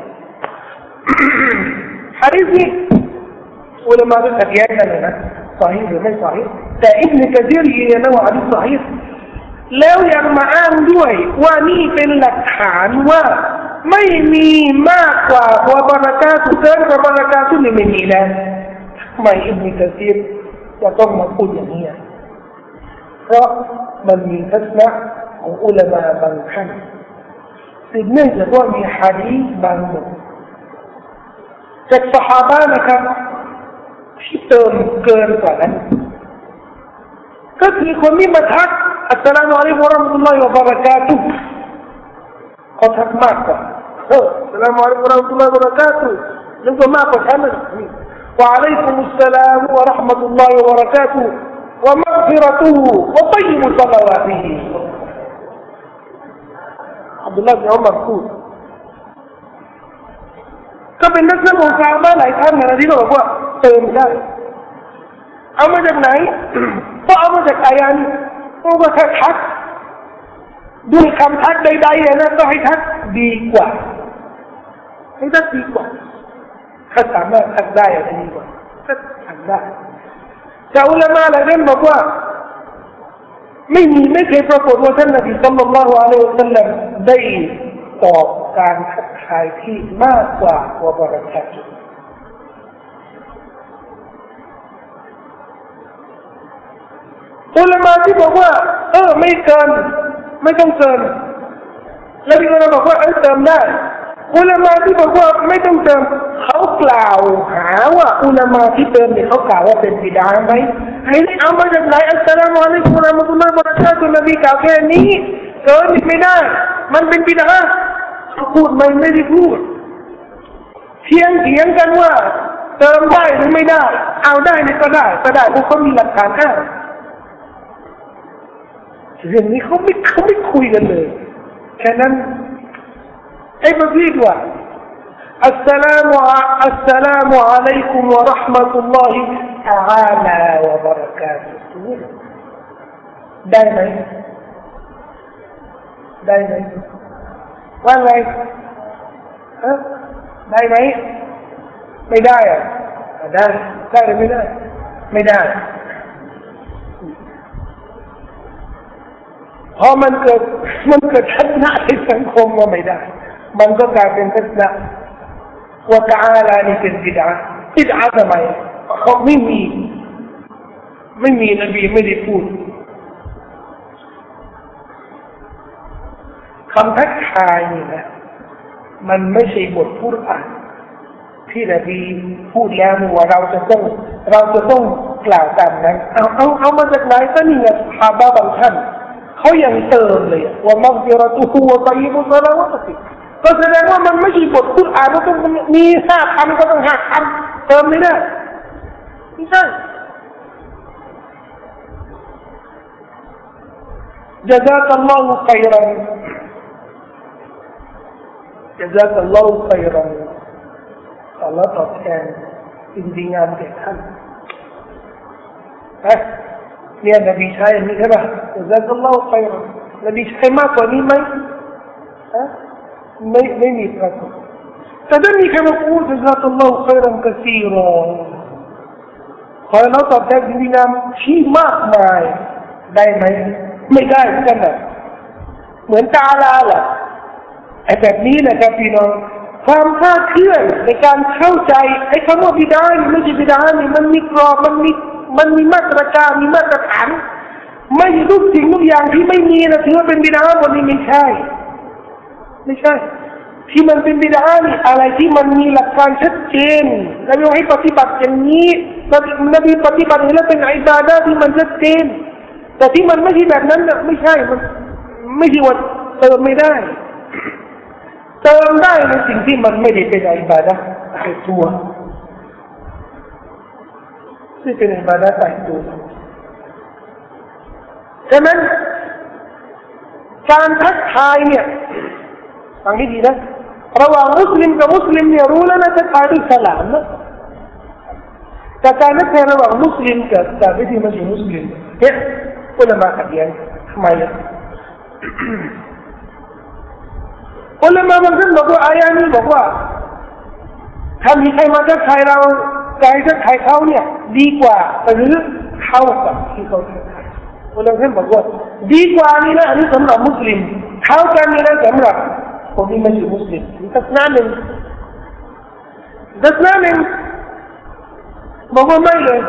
ฮะดิษนี้อุลามะก็ขัดแย้งกันนะصحيحหรือไม่صحيحแต่อิบนุกะซีรยืนยันว่าฮะดิษصحيحแล้วยังมาอ้างด้วยว่านี่เป็นหลักฐานว่าไม่มีมากกว่าวะบะเราะกาตุฮ์เกินกว่าบะเราะกาตุฮ์นี่ไม่มีแล้วทำไมอิบนุกะซีรจะต้องมาพูดอย่างนี้เพราะมันมีทัศนะของอุลามะบางท่านสืบเนื่องจากว่ามีหะดีษบางบทจากซอฮาบะห์นะครับที่เติมเกินกว่านั้นก็คือคนที่มาทักอัสสลามุอะลัยกุมวะเราะห์มะตุลลอฮิวะบะเราะกาตุฮ์เขาทักมากกว่าเอออัสสลามุอะลัยกุมวะเราะห์มะตุลลอฮิวะบะเราะกาตุฮ์นั่นก็มากกว่าฉันนี่วะอะลัยกุมุสสลามวะเราะห์มะตุลลอฮิวะบะเราะกาตุฮ์วะมัฆฟิเราะตุฮุวะฏอยยิบุศอลาวาติฮิอับดุลลาห์บินอุมัรพูดก็เป็นนักศึกษาของซอฮาบะห์หลายท่านนะที่เขาบอกว่าเติมได้เอามาจากไหนก็เอามาจากอายะนี้เพราะว่าถ้าทักด้วยคำทักใดๆนะก็ให้ทักดีกว่าให้ทักดีกว่าถ้าสามารถทักได้อะไรดีกว่าก็ทักได้แต่อุลามะหลายท่านบอกว่าไม่มีไม่เคยปรากฏว่าท่านนบีศ็อลลัลลอฮุอะลัยฮิวะซัลลัมได้ตอบการทักทายที่มากกว่าวะบะเราะกาตุฮ์อุลามะที่บอกว่าเออไม่เกินไม่ต้องเกินแล้วมีอุลามะบอกว่าเออเติมได้อุลามะที่บอกว่าไม่ต้องเติมเขากล่าวหาว่าอุลามะที่เติมเนี่ยเขากล่าวว่าเป็นบิดาไหมให้เอามาจากไหนอัสสลามุอะลัยกุมวะเราะห์มะตุลลอฮิวะบะเราะกาตุฮ์นบีกล่าวแค่นี้เกินไม่ได้มันเป็นบิดาเขาพูดไม่ไม่ได้พูดเถียงเถียงกันว่าเติมได้หรือไม่ได้เอาได้นี่ก็ได้ก็ได้เพราะเขามีหลักฐานอ้างเรื่องนี้เขาไม่เขาไม่คุยกันเลยแค่นั้นไอ้ประเภทว่าอัสสลามุอัสสลามุอะลัยกุมวะเราะห์มะตุลลอฮิตะอาลาวะบะเราะกาตุฮ์ได้ไหมได้ไหมว่าไงฮะได้ไหมไม่ได้อ่ะได้ได้หรือไม่ได้ไม่ได้พอมันเกิดมันเกิดทัศนะในสังคมว่าไม่ได้มันก็กลายเป็นทัศนะว่าตะอาลานี่เป็นบิดาบิดาทำไมเขาไม่มีไม่มีนบีไม่ได้พูดคำทักทายนี่นะมันไม่ใช่บทกุรอานที่นบีพูดแล้วว่าเราจะต้องเราจะต้องกล่าวตามนั้นเอาเอาเอามาจากไหนก็นี่ไงซอฮาบะห์บางท่านเขายังเติมเลยว่ามัฆฟิเราะตุฮุวะฏอยยิบุศอลาวาติฮิก็แสดงว่ามันไม่ใช่บทกุรอานว่าต้องมีห้าคำก็ต้องห้าคำเติมไม่ได้ไม่ใช่จซากัลลอฮุค็อยรันจซากัลลอฮุค็อยรันอัลเลาะห์ตอบแทนจริงๆงานแก่ท่านฮะเนี่ยนบีใช้อย่างนี้ใช่ป่ะจซากัลลอฮุค็อยรันนบีใช้มากกว่านี้ไหมอะไม่ไม่มีปรากฏแต่ถ้ามีใครมาพูดจะซาตุลลอฮฺค็อยรันกะซีรอขอให้เราตอบแทนดีงามที่มากมายได้ไหมไม่ได้เหมือนกันนะเหมือนตาลาล่ะไอ้แบบนี้นะครับพี่น้องความคลาดเคลื่อนในการเข้าใจไอ้คำว่าบิดานี่ไม่ใช่บิดานี่มันมีกรอบมันมีมันมีมาตรการมีมาตรฐานไม่ทุกสิ่งทุกอย่างที่ไม่มีนะถือว่าเป็นบิดาวันนี้ไม่ใช่ไม่ใช่ที่มันเป็นบิดานี่อะไรที่มันมีหลักการชัดเจนแล้วเราให้ปฏิบัติอย่างนี้นบีปฏิบัติแล้วเป็นอิบาดะห์ที่มันชัดเจนแต่ที่มันไม่ใช่แบบนั้นนะไม่ใช่มันไม่ใช่ว่าเติมไม่ได้เติมได้ในสิ่งที่มันไม่ได้เป็นอิบาดะห์ตายตัวที่เป็นอิบาดะห์ตายตัวฉะนั้นการทักทายเนี่ยฟังให้ดีนะระหว่างมุสลิมกับมุสลิมเนี่ยรู้แล้วนะทักทายด้วยสลามนะแต่การทักทายระหว่างมุสลิมกับกับที่ไม่ใช่มุสลิมเนี่ยอุลามะขัดแย้งทำไมอ่ะอุลามะบางท่านบอกว่าอายะนี้บอกว่าถ้ามีใครมาทักทายเราการทักทายเขาเนี่ยดีกว่าหรือเท่ากับที่เขาทักทายอุลามะท่านบอกว่าดีกว่านี่นะอันนี้สำหรับมุสลิมเท่ากันนี่นะสำหรับคนที่ไม่ใช่มุสลิมนี่ทัศนะหนึ่งทัศนะหนึ่งบอกว่าไม่เลย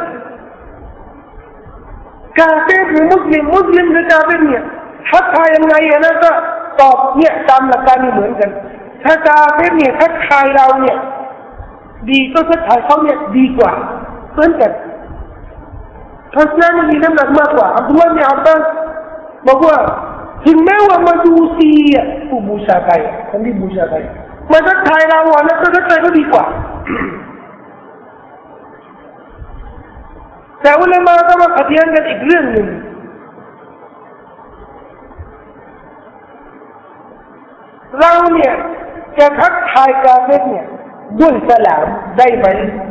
กาเฟรหรือมุสลิมมุสลิมหรือกาเฟรเนี่ยทักทายยังไงนะก็ตอบเนี่ยตามหลักการนี่เหมือนกันถ้ากาเฟรเนี่ยทักทายเราเนี่ยดีก็ทักทายเขาเนี่ยดีกว่าเหมือนกันทัศนะนี้มีน้ำหนักมากกว่าอับดุลลาห์บินอับบาสบอกว่าถึงแม้ว่ามาดูซีอ่ะผู้บูชาไก่คนที่บูชาไก่มาทักทายเราอ่ะนะก็ทักทายก็ดีกว่าแต่อุลามะก็มาขัดแย้งกันอีกเรื่องหนึ่งเราเนี่ยจะทักทายกาเฟรเนี่ยด้วยสลามได้ไหม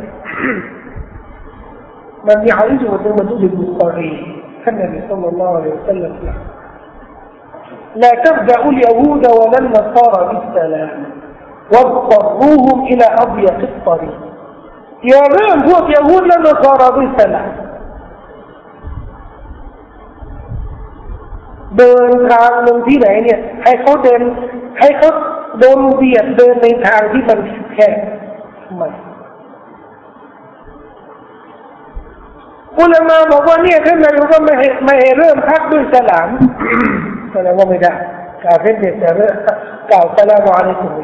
มันมีหะดีษบทหนึ่งมันอยู่ในบุคอรีท่านนบีศ็อลลัลลอฮุอะลัยฮิวะซัลลัมلا تبدأ اليهود ولا النصارى بالسلام واضطروهم إلى أضيق الطريق يا رب هو يهود ولا نصارى بالسلام เดินทางลงที่ไหนเนี่ยให้เขาเดินให้เขาโดนเบียดเดินในทางที่มันแคบทำไมอุลามะบอกว่าเนี่ยท่านนายกก็ไม่ให้ไม่ให้เริ่มทักด้วยสลามแสดงว่าไม่ได้กาเฟรเนี่ยจะเริ่มกล่าวสลามอะลัยกุม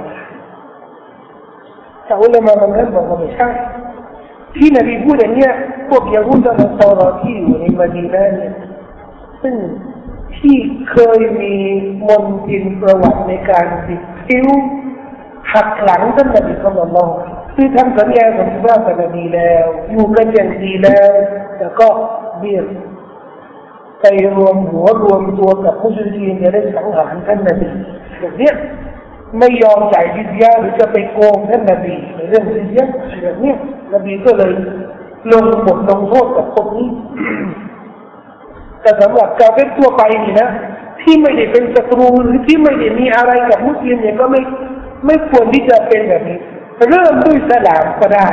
แต่อุลามะบางท่านบอกว่าไม่ใช่ที่นบีพูดอย่างเนี้ยพวกยิวและนัสรอที่อยู่ในมะดีนะห์เนี่ยซึ่งที่เคยมีมนทินประวัติในการติดคิ้วหักหลังท่านนบีศ็อลลัลลอฮุอะลัยฮิวะซัลลัมที่ทำสัญญาสัญญากับนบีแล้วอยู่กันอย่างดีแล้วแต่ก็เบี้ยไปรวมหัวรวมตัวกับมุชริกีนจะได้สังหารท่านนบีแบบนี้ไม่ยอมจ่ายจิซยะห์หรือจะไปโกงท่านนบีในเรื่องจิซยะห์แบบนี้นบีก็เลยลงบทลงโทษกับคนนี้แต่สำหรับกาเฟรทั่วไปนี่นะที่ไม่ได้เป็นศัตรูหรือที่ไม่ได้มีอะไรกับมุสลิมเนี่ยก็ไม่ไม่ควรที่จะเป็นแบบนี้เริ่มด้วยสลามก็ได้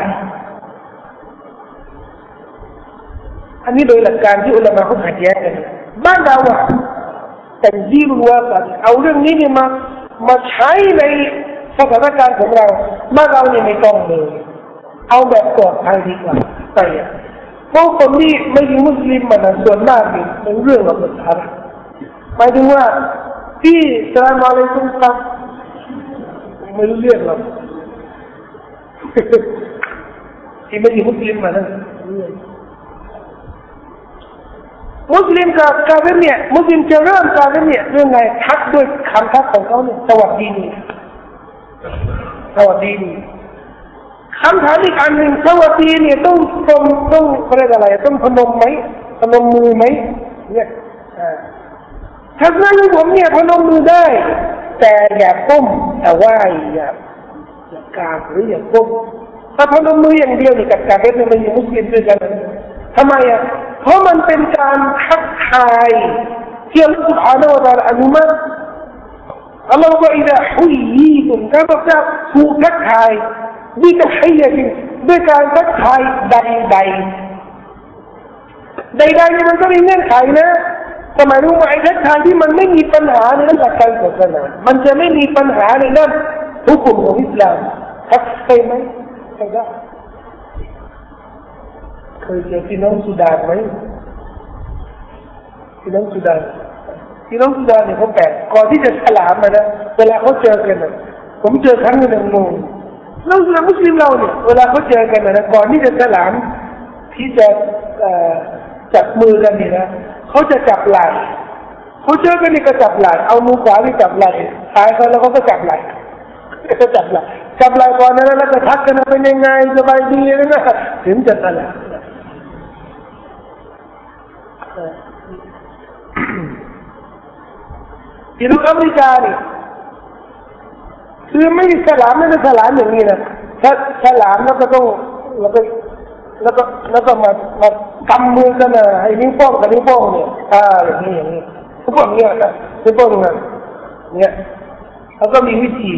อันนี้โดยหลักการที่อุลามะเขาขัดแย้งกันบ้านเราอะแต่ที่รู้ว่าเอาเรื่องนี้เนี่ยมามาใช้ในสถานการณ์ของเราบ้านเราเนี่ยไม่ต้องเลยเอาแบบปลอดภัยดีกว่าไปอะเพราะคนที่ไม่ใช่มุสลิมมันส่วนมากเป็นเรื่องของภาษาหมายถึงว่าที่สลามอะลัยกุมครับไม่รู้เรื่องหรอกที่ไม่ใช่มุสลิมมันนะมุสลิมกับกาเฟรเนี่ยมุสลิมจะเริ่มกาเฟรเนี่ยเรื่องไงทักด้วยคำทักของเขาเนี่ยสวัสดีนี่สวัสดีนี่คำถามอีกอันหนึ่งสวัสดีเนี่ยต้องต้องต้องอะไรอะไรต้องพนมไหมพนมมือไหมเนี่ยถ้าเรื่องผมเนี่ยพนมมือได้แต่อย่าก้มแต่ว่าอย่าอย่ากราบหรืออย่าก้มถ้าพนมมืออย่างเดียวนี่กับกาเฟรเนี่ยมันยังมุสลิมด้วยกันทำไมอ่ะเพราะมันเป็นการทักทายทที่อัลลอฮฺ سبحانه และ تعالى อนุมัติอัลลอฮฺว่าอิดะฮุยยีตุมถ้าพระเจ้าถูกทักทายด้วยตะฮียะห์ด้วยการทักทายใดใดใดใดนี่มันก็มีเงื่อนไขนะสมัยนู้นไอ้ทักทายที่มันไม่มีปัญหาในเรื่องหลักการศาสนามันจะไม่มีปัญหาในเรื่องทุกกลุ่มของอิสลามทักใช่ไหมใช่ได้เคยเจอพี่น้องสุดาไหมพี่น้องสุดาพี่น้องสุดาเนี่ยเขาแปลกก่อนที่จะสลามมานะเวลาเขาเจอกันนะผมเจอครั้งหนึ่งงงแล้วเรามุสลิมเราเนี่ยเวลาเขาเจอกันนะก่อนที่จะสลามที่จะจับมือกันนี่นะเขาจะจับไหล่เขาเจอกันนี่ก็จับไหล่เอามือขวาที่จับไหล่ซ้ายเขาแล้วเขาก็จับไหล่ก็จับไหล่จับไหล่ก่อนนะแล้วก็ทักกันเป็นยังไงสบายดีนะถึงจะสลามที่น้องอเมริกาเนี่ยคือไม่ได้สลามไม่ได้สลามอย่างนี้นะถ้าสลามแล้วก็ต้องแล้วก็แล้วก็แล้วก็มามากำมือกันนะให้นิ้วโป้งกับนิ้วโป้งเนี่ยอ่าอย่างนี้อย่างนี้ทุกคนเนี่ยนะนิ้วโป้งนะเนี่ยแล้วก็มีวิธี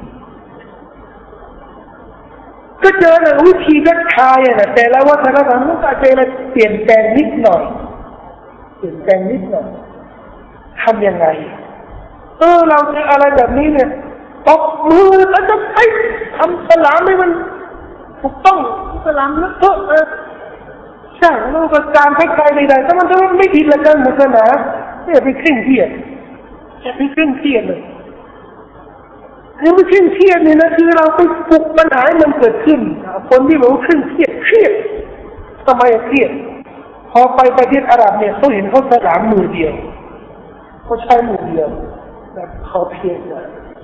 ก็เจอนะวิธีทักทายนะแต่ละวัฒนธรรมมันก็จะเปลี่ยนแปลงนิดหน่อยเปลี่ยนแปลงนิดหน่อยทำยังไงเออเราเจออะไรแบบนี้เนี่ยตบมือแล้วจะไปทำสลามให้มันถูกต้องสลามแล้วก็เออใช่แล้วก็การทักทายใดๆถ้ามันจะไม่ผิดหลักการศาสนาเนี่ยไปเคร่งเครียดจะไปเคร่งเครียดเลยเนี่ยไปเคร่งเครียดเนี่ยนะคือเราไปปลุกปัญหาให้มันเกิดขึ้นคนที่บอกว่าเคร่งเครียดเครียดทำไมเครียดพอไปประเทศอาหรับเนี่ยเขาเห็นเขาสลามมือเดียวเขาใช้มือเดียวแต่เขาเพียงนะ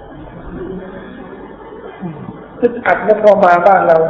ตึกอัดแล้วพอมาบ้านเรา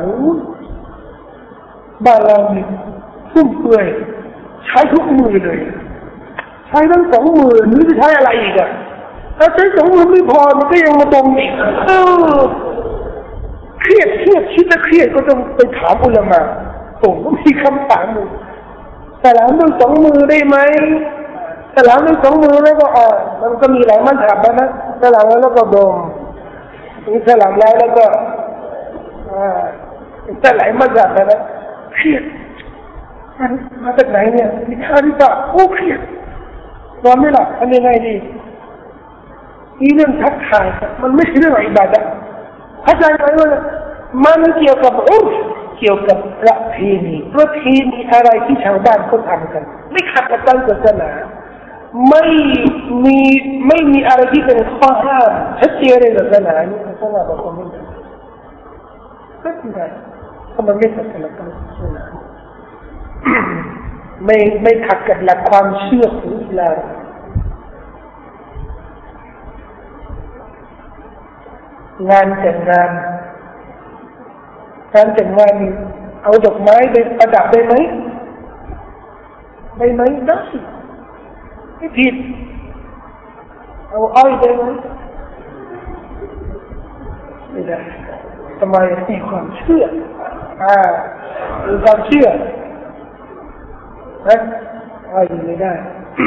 บ้านเราเนี่ยฟุ่มเฟือยใช้ทุกมือเลยใช้ทั้งสองมือหรือจะใช้อะไรอีกอ่ะถ้าใช้สองมือไม่พอมันก็ยังมาตรงอีกเออเครียดเครียดคิดแล้วเครียดก็ต้องไปถามอุลามะผมก็มีคำถามอยู่สลามด้วยสองมือได้ไหมสลามด้วยสองมือแล้วก็อ่ามันก็มีหลายมัธยมนะสลามแล้วก็ดมนี่สลามแล้วแล้วก็อ่าแต่หลายมัธยมนะเครียดมันมาจากไหนเนี่ยมีค่าที่จะโอ้เครียดนอนไม่หลับทำยังไงดีนี่เรื่องทักทายมันไม่ใช่เรื่องอิบาดะห์เข้าใจไหมว่ามันเกี่ยวกับอุร์ฟเกี่ยวกับประเพณีประเพณีอะไรที่ชาวบ้านเขาทำกันไม่ขัดกับการศาสนาไม่มีไม่มีอะไรที่เป็นข้อห้ามชัดเจนในศาสนานี่ศาสนาบอกว่าไม่ได้ก็ไม่ได้เพราะมันไม่ขัดกับหลักการศาสนาไม่ไม่ขัดกับหลักความเชื่อของอิสลามงานแต่งงานการแต่งงานเอาดอกไม้ไปประดับได้ไหมได้ไหมได้ไม่ผิดเอาอ้อยได้ไหมไม่ได้ทำไมมีความเชื่ออ่ามีความเชื่อนะอ้อยไม่ได้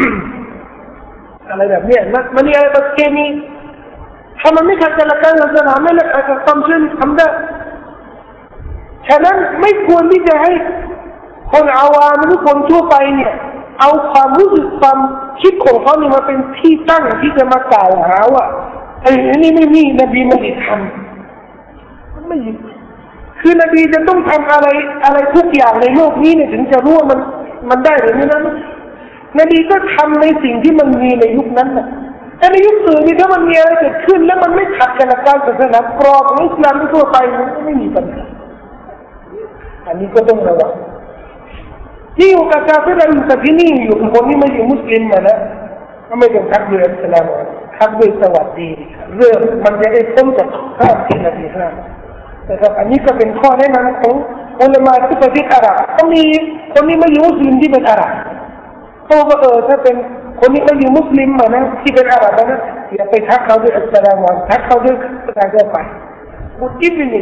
อะไรแบบนี้มันมันมีอะไรประเพณีถ้ามันไม่ขัดกับหลักการศาสนาไม่ขัดกับความเชื่อทำได้ฉะนั้นไม่ควรที่จะให้คนอาวามหรือคนทั่วไปเนี่ยเอาความรู้สึกความคิดของเขาเนี่ยมาเป็นที่ตั้งที่จะมากล่าวหาว่าไอ้นี่ไม่มีนบีไม่ได้ทำไม่คือนบีจะต้องทำอะไรอะไรทุกอย่างในโลกนี้เนี่ยถึงจะรู้ว่ามันมันได้หรือไม่นั้นนบีก็ทำในสิ่งที่มันมีในยุคนั้นนะแต่ในยุคอื่นนี่ถ้ามันมีอะไรเกิดขึ้นแล้วมันไม่ขัดกับหลักการศาสนากรอบของอิสลามทั่วไปมันไม่มีปัญหาอันนี้ก็ต้องระวังที่อยู่กับกาเฟรอยู่กับที่นี่อยู่กับคนที่ไม่ใช่มุสลิมมานะก็ไม่ต้องทักด้วยอัสสลามุอะลัยกุมทักด้วยสวัสดีเรื่องมันจะได้พ้นจากข้ามที่นบีห้ามแต่ครับอันนี้ก็เป็นข้อแนะนำของอุลามะที่ประเทศอาหรับก็มีคนที่ไม่ใช่มุสลิมที่เป็นอาหรับเขาบอกเออถ้าเป็นคนที่ไม่ใช่มุสลิมมานะที่เป็นอาหรับนะอย่าไปทักเขาด้วยอัสสลามุอะลัยกุมทักเขาด้วยภาษาทั่วไปบุตรอิบนี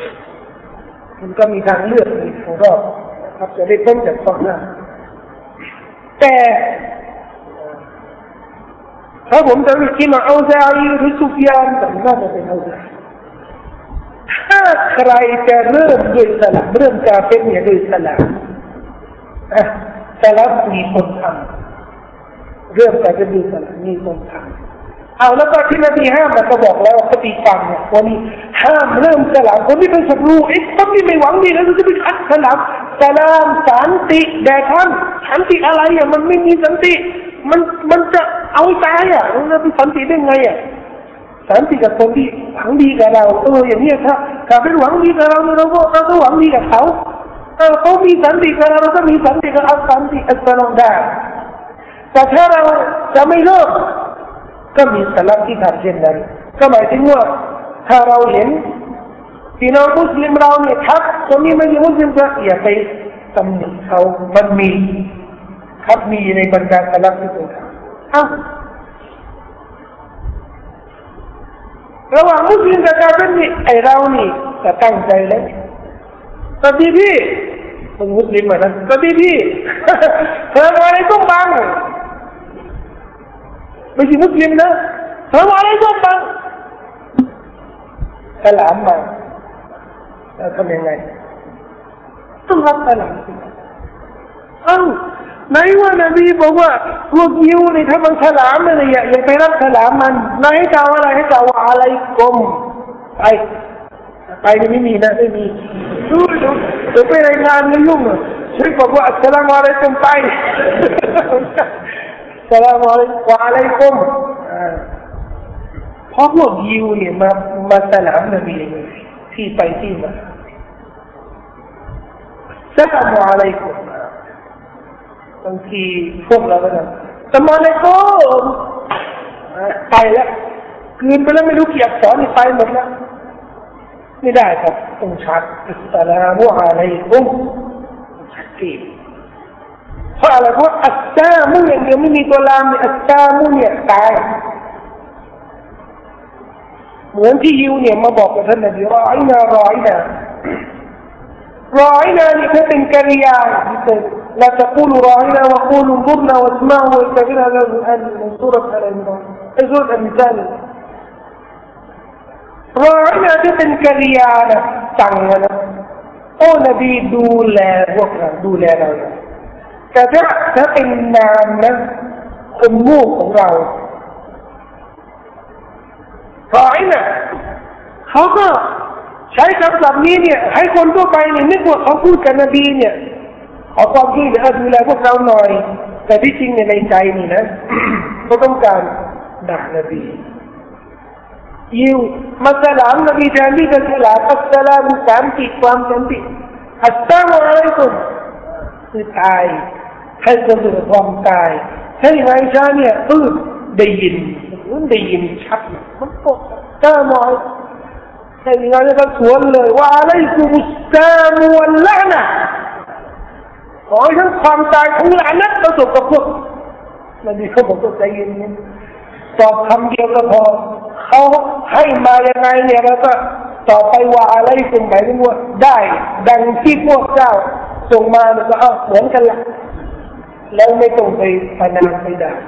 มันก็มีทางเลือกอีกของเราครับจะได้พ้นจากข้อห้ามแต่ถ้าผมจะไปกินเอาซาอีหรือซุฟยานแต่น่าจะเป็นเอาซาถ้าใครจะเริ่มด้วยสลับเริ่มกาเฟตเนี่ยด้วยสลับอ่ะสลับมีคนทำเริ่มกาเฟตด้วยสลับมีคนทำเอาแล้วก็ที่นบีห้ามมันก็บอกแล้วปฏิปังเนี่ยวันนี้ห้ามเริ่มสลับคนที่เป็นศัตรูไอ้คนที่ไม่หวังดีแล้วจะไปอัดสลับสลามสันติแด่ท่านสันติอะไรอ่ะมันไม่มีสันติมันมันจะเอาตายอ่ะมันจะเป็นสันติได้ไงอ่ะสันติกับคนที่หวังดีกับเราเอออย่างนี้ถ้าถ้าเป็นหวังดีกับเราเราก็เราก็หวังดีกับเขาเออเขามีสันติกับเราเราก็มีสันติกับเอาสันติอัสลามได้แต่ถ้าเราจะไม่เลิกก็มีสลับที่ทำเช่นนั้นก็หมายถึงว่าถ้าเราเห็นพี่น้องมุสลิมเราเนี่ยทักคนนี้ไม่ใช่มุสลิมก็อย่าไปตำหนิเขามันมีครับมีในบรรดาสลับที่เป็นอ้าวระหว่างมุสลิมกับกาเฟรนี่ไอเรานี่จะตั้งใจแล้วตอนที่พี่มึงมุสลิมเหมือนกันตอนที่พี่เธออะไรต้องบังไม่ใช่มุสลิมนะเธออะไรต้องบังสลามมาแล้วทำยังไงต้องรับสลามเอ้าไหนว่านบีบอกว่าพวกยิวนี่ถ้ามันสลามเนี่ยอย่าอย่าไปรับสลามมันไหนให้กล่าวอะไรให้กล่าวว่าอะไรกลมไปไปนี่ไม่มีนะไม่มีดูดูจะไปรายงานไม่ยุ่งอ่ะช่วยบอกว่าอัสสลามุอะลัยกุมไปอัสสลามุอะลัยกุมเพราะพวกยิวเนี่ยมามาสลามนบีที่ไปที่มาอัสสลามุอะลัยกุมบางทีพวกเราก็ทำแต่มาเลยก็ไปแล้วคืนไปแล้วไม่รู้กี่อักษรนี่ไปหมดแล้วไม่ได้ครับต้องชัดอัสสลามุอะลัยกุมชัดเจนเพราะอะไรเพราะอัสซามุอย่างเดียวไม่มีตัวลามเนี่ยอัสซามุเนี่ยตายเหมือนที่ยิวเนี่ยมาบอกกับท่านนบีรออินารออินารออินานี่คือเป็นกริยาلا تقولوا راعنا وقولوا انظرنا واسمعوا واتبعنا هذا من سورة آل عمران سورة النساء راعنا จะเป็นกริยานะสั่งนะโอ้นบีดูแลพวกเราดูแลเราแต่ถ้าถ้าเป็นนามนะคนมู่ของเราراعناเขาก็ใช้คำศัพท์นี้เนี่ยให้คนทั่วไปเนี่ยนึกว่าเขาพูดกับนบีเนี่ยขอความช่วยเหลือดูแลพวกเราหน่อยแต่ที่จริงในใจนี่นะเขาต้องการด่านบียิวมาสลามนบีแทนที่จะสลามอัสสลามุสามติความสันติอัสสลามุอะลัยกุมคือตายให้คนอื่นความตายให้ไอ้ชาเนี่ยเออได้ยินมันได้ยินชัดมันก็ก้ามอยให้งานจะสวนเลยว่าอะลัยกุมุสสลามุวัลละนะขอให้ทั้งความตายทั้งหลานะประสบกับพวกนบีเขาบอกว่าใจเย็นๆตอบคำเดียวก็พอเขาให้มายังไงเนี่ยเราก็ต่อไปว่าอะไรเป็นหมายถึงว่าได้ดังที่พวกเจ้าส่งมาเนี่ยก็เอาเหมือนกันละแล้วไม่ต้องไปพนันไปด่า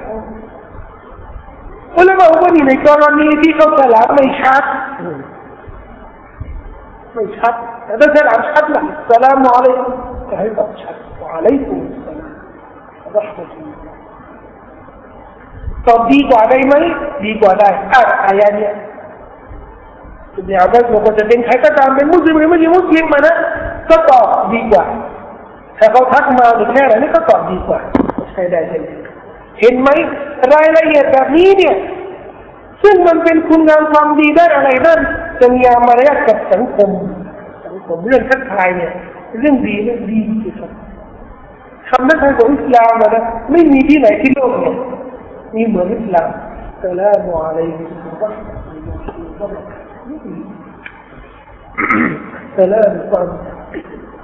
อุลามะบอกว่านี่ในกรณีที่เขาสลามไม่ชัดไม่ชัดแต่ถ้าสลามชัดล่ะสลามุอะลัยกุมก็ให้ตอบชัดوعليكم السلام ورحمة الله ตอบดีกว่าได้ไหมดีกว่าได้อ่ะอายะเนี่ยคุณเนี่ยอาจารย์บอกว่าจะเป็นใครก็ตามเป็นมุสลิมหรือไม่ใช่มุสลิมมานะก็ตอบดีกว่าถ้าเขาทักมาหรือแค่ไหนนี่ก็ตอบดีกว่าใช่ได้ใช่ไหมเห็นไหมรายละเอียดแบบนี้เนี่ยซึ่งมันเป็นคุณงามความดีได้อะไรนั่นจะมีมารยาทกับสังคมสังคมเรื่องทักทายเนี่ยเรื่องดีเรื่องดีที่สุดคำนั้นของอิสลามนะไม่มีที่ไหนที่โลกเนี่ยมีเหมือนอิสลามอัสสลามุอะลัยกุมวะเราะห์มะตุลลอฮ์อัสสลามุอะลัยกุม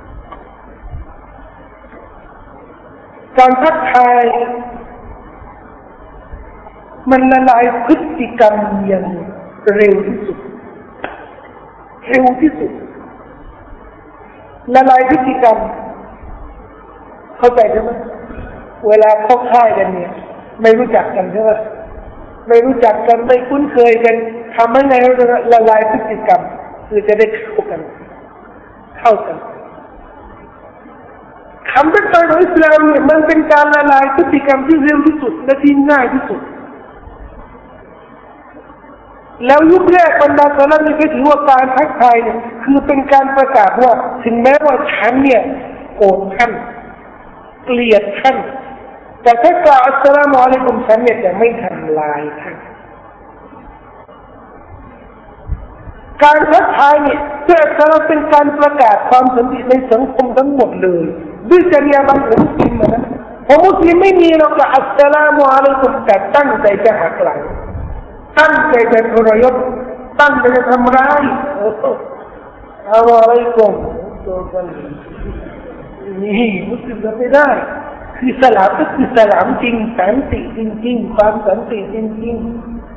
การทักทายมันละลายพฤติกรรมอย่างเร็วที่สุดเร็วที่สุดละลายพฤติกรรมเข้าใจใช่ไหมเวลาเข้าค่ายกันเนี่ยไม่รู้จักกันใช่ไหมไม่รู้จักกันไม่คุ้นเคยกันทำยังไงเราจะละลายพฤติกรรมคือจะได้เข้ากันเข้ากันคำทักทายของอิสลามเนี่ยมันเป็นการละลายพฤติกรรมที่เร็วที่สุดและที่ง่ายที่สุดแล้วยุคแรกบรรดาสลับนี่ก็ถือว่าการทักทายเนี่ยคือเป็นการประกาศว่าถึงแม้ว่าฉันเนี่ยโกรธท่านเกลียดท่านแต่ถ้ากล่าวอัสสลามุอะลัยกุมฉันเนี่ยจะไม่ทำลายท่านการทักทายเนี่ยเพื่อจะเป็นการประกาศความสันติในสังคมทั้งหมดเลยด้วยจริยาบรรณของมุสลิมนะเพราะมุสลิมไม่มีเราจะอัสสลามุอะลัยกุมแต่ตั้งใจจะหักหลังตั้งใจจะทรยศตั้งใจจะทำร้ายอัลลอฮฺอะไรกุมตัวกันนี่มุสลิมจะไม่ได้คือสลามก็คือสลามจริงสันติจริงๆความสันติจริง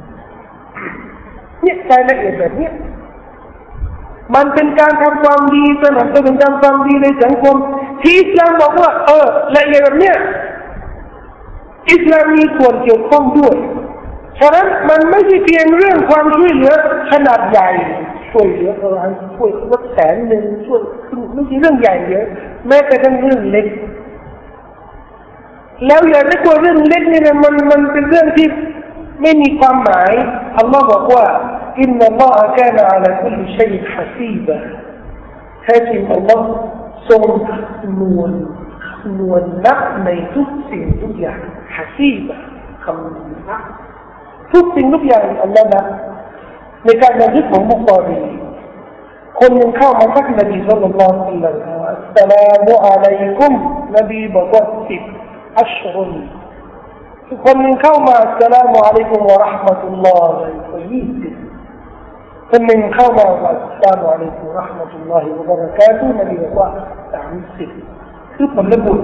ๆเนี่ยรายละเอียดแบบนี้มันเป็นการทำความดีสนับสนุนทำความดีในสังคมที่อิสลามบอกว่าเออละเอียดแบบนี้อิสลามมีส่วนเกี่ยวข้องด้วยฉะนั้นมันไม่ใช่เพียงเรื่องความช่วยเหลือขนาดใหญ่ช่วยเหลือประมาณช่วยลดแสนหนึ่งช่วยไม่ใช่เรื่องใหญ่เยอะแม้แต่เรื่องเล็กแล้วอย่าได้กลัวเรื่องเล็กนี่นะมันมันเป็นเรื่องที่ไม่มีความหมายอัลลอฮ์บอกว่าอินนัลลอฮะกานะอะลาคุลลิชัยอินฮะซีบะแท้จริงอัลลอฮ์ทรงนวลนวลนับในทุกสิ่งทุกอย่างฮะซีบะคำนับทุกสิ่งทุกอย่างอัลลอฮ์นับในการบันทึกของบุคคลคนหนึ่งเข้ามาทักนบีศ็อลลัลลอฮุอะลัยฮิวะซัลลัมอัสสลามุอะลัยกุมนบีบอกว่าสิบอัชรุนคนหนึ่งเข้ามาอัสสลามุอะลัยกุมวะเราะห์มะตุลลอฮ์ก็ยี่สิบคนหนึ่งเข้ามาอัสสลามุอะลัยกุมวะเราะห์มะตุลลอฮ์วะบะเราะกาตุฮ์นบีบอกว่าสามสิบคือผลบุญ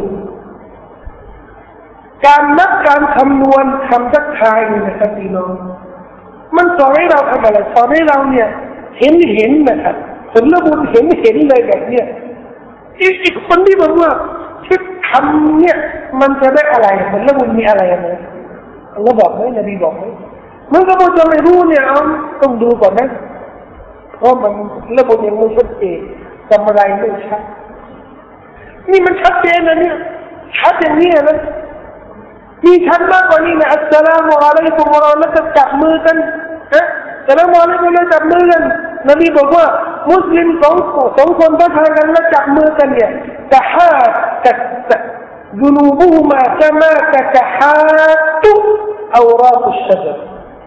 การนับการคำนวณคำทักทายนี่นะครับพี่น้องมันสอนให้เราทำอะไรสอนให้เราเนี่ยเห็นเห็นนะครับผลบุญเห็นเห็นเลยแบบเนี้ยอีกอีกคนที่บอกว่าที่ทำเนี่ยมันจะได้อะไรผลบุญมีอะไรนะอัลลอฮ์บอกไหมนบีบอกไหมมันก็บอกจะไม่รู้เนี่ยเอาต้องดูก่อนนะเพราะมันระบบยังไม่ชัดเจนกำไรไม่ชัดนี่มันชัดเจนนะเนี่ยชัดอย่างนี้นะมีชัดมากกว่านี้นะอัสสลามุอะลัยกุมเราแล้วจะจับมือกันนะอัสสลามุอะลัยกุมแล้วจับมือกันนบีบอกว่ามุสลิมสองสองคนทักทายกันแล้วจับมือกันเนี่ยตะฮาตะจุนูบุฮุมาคามาตะฮาตุอาวราตุชชะจร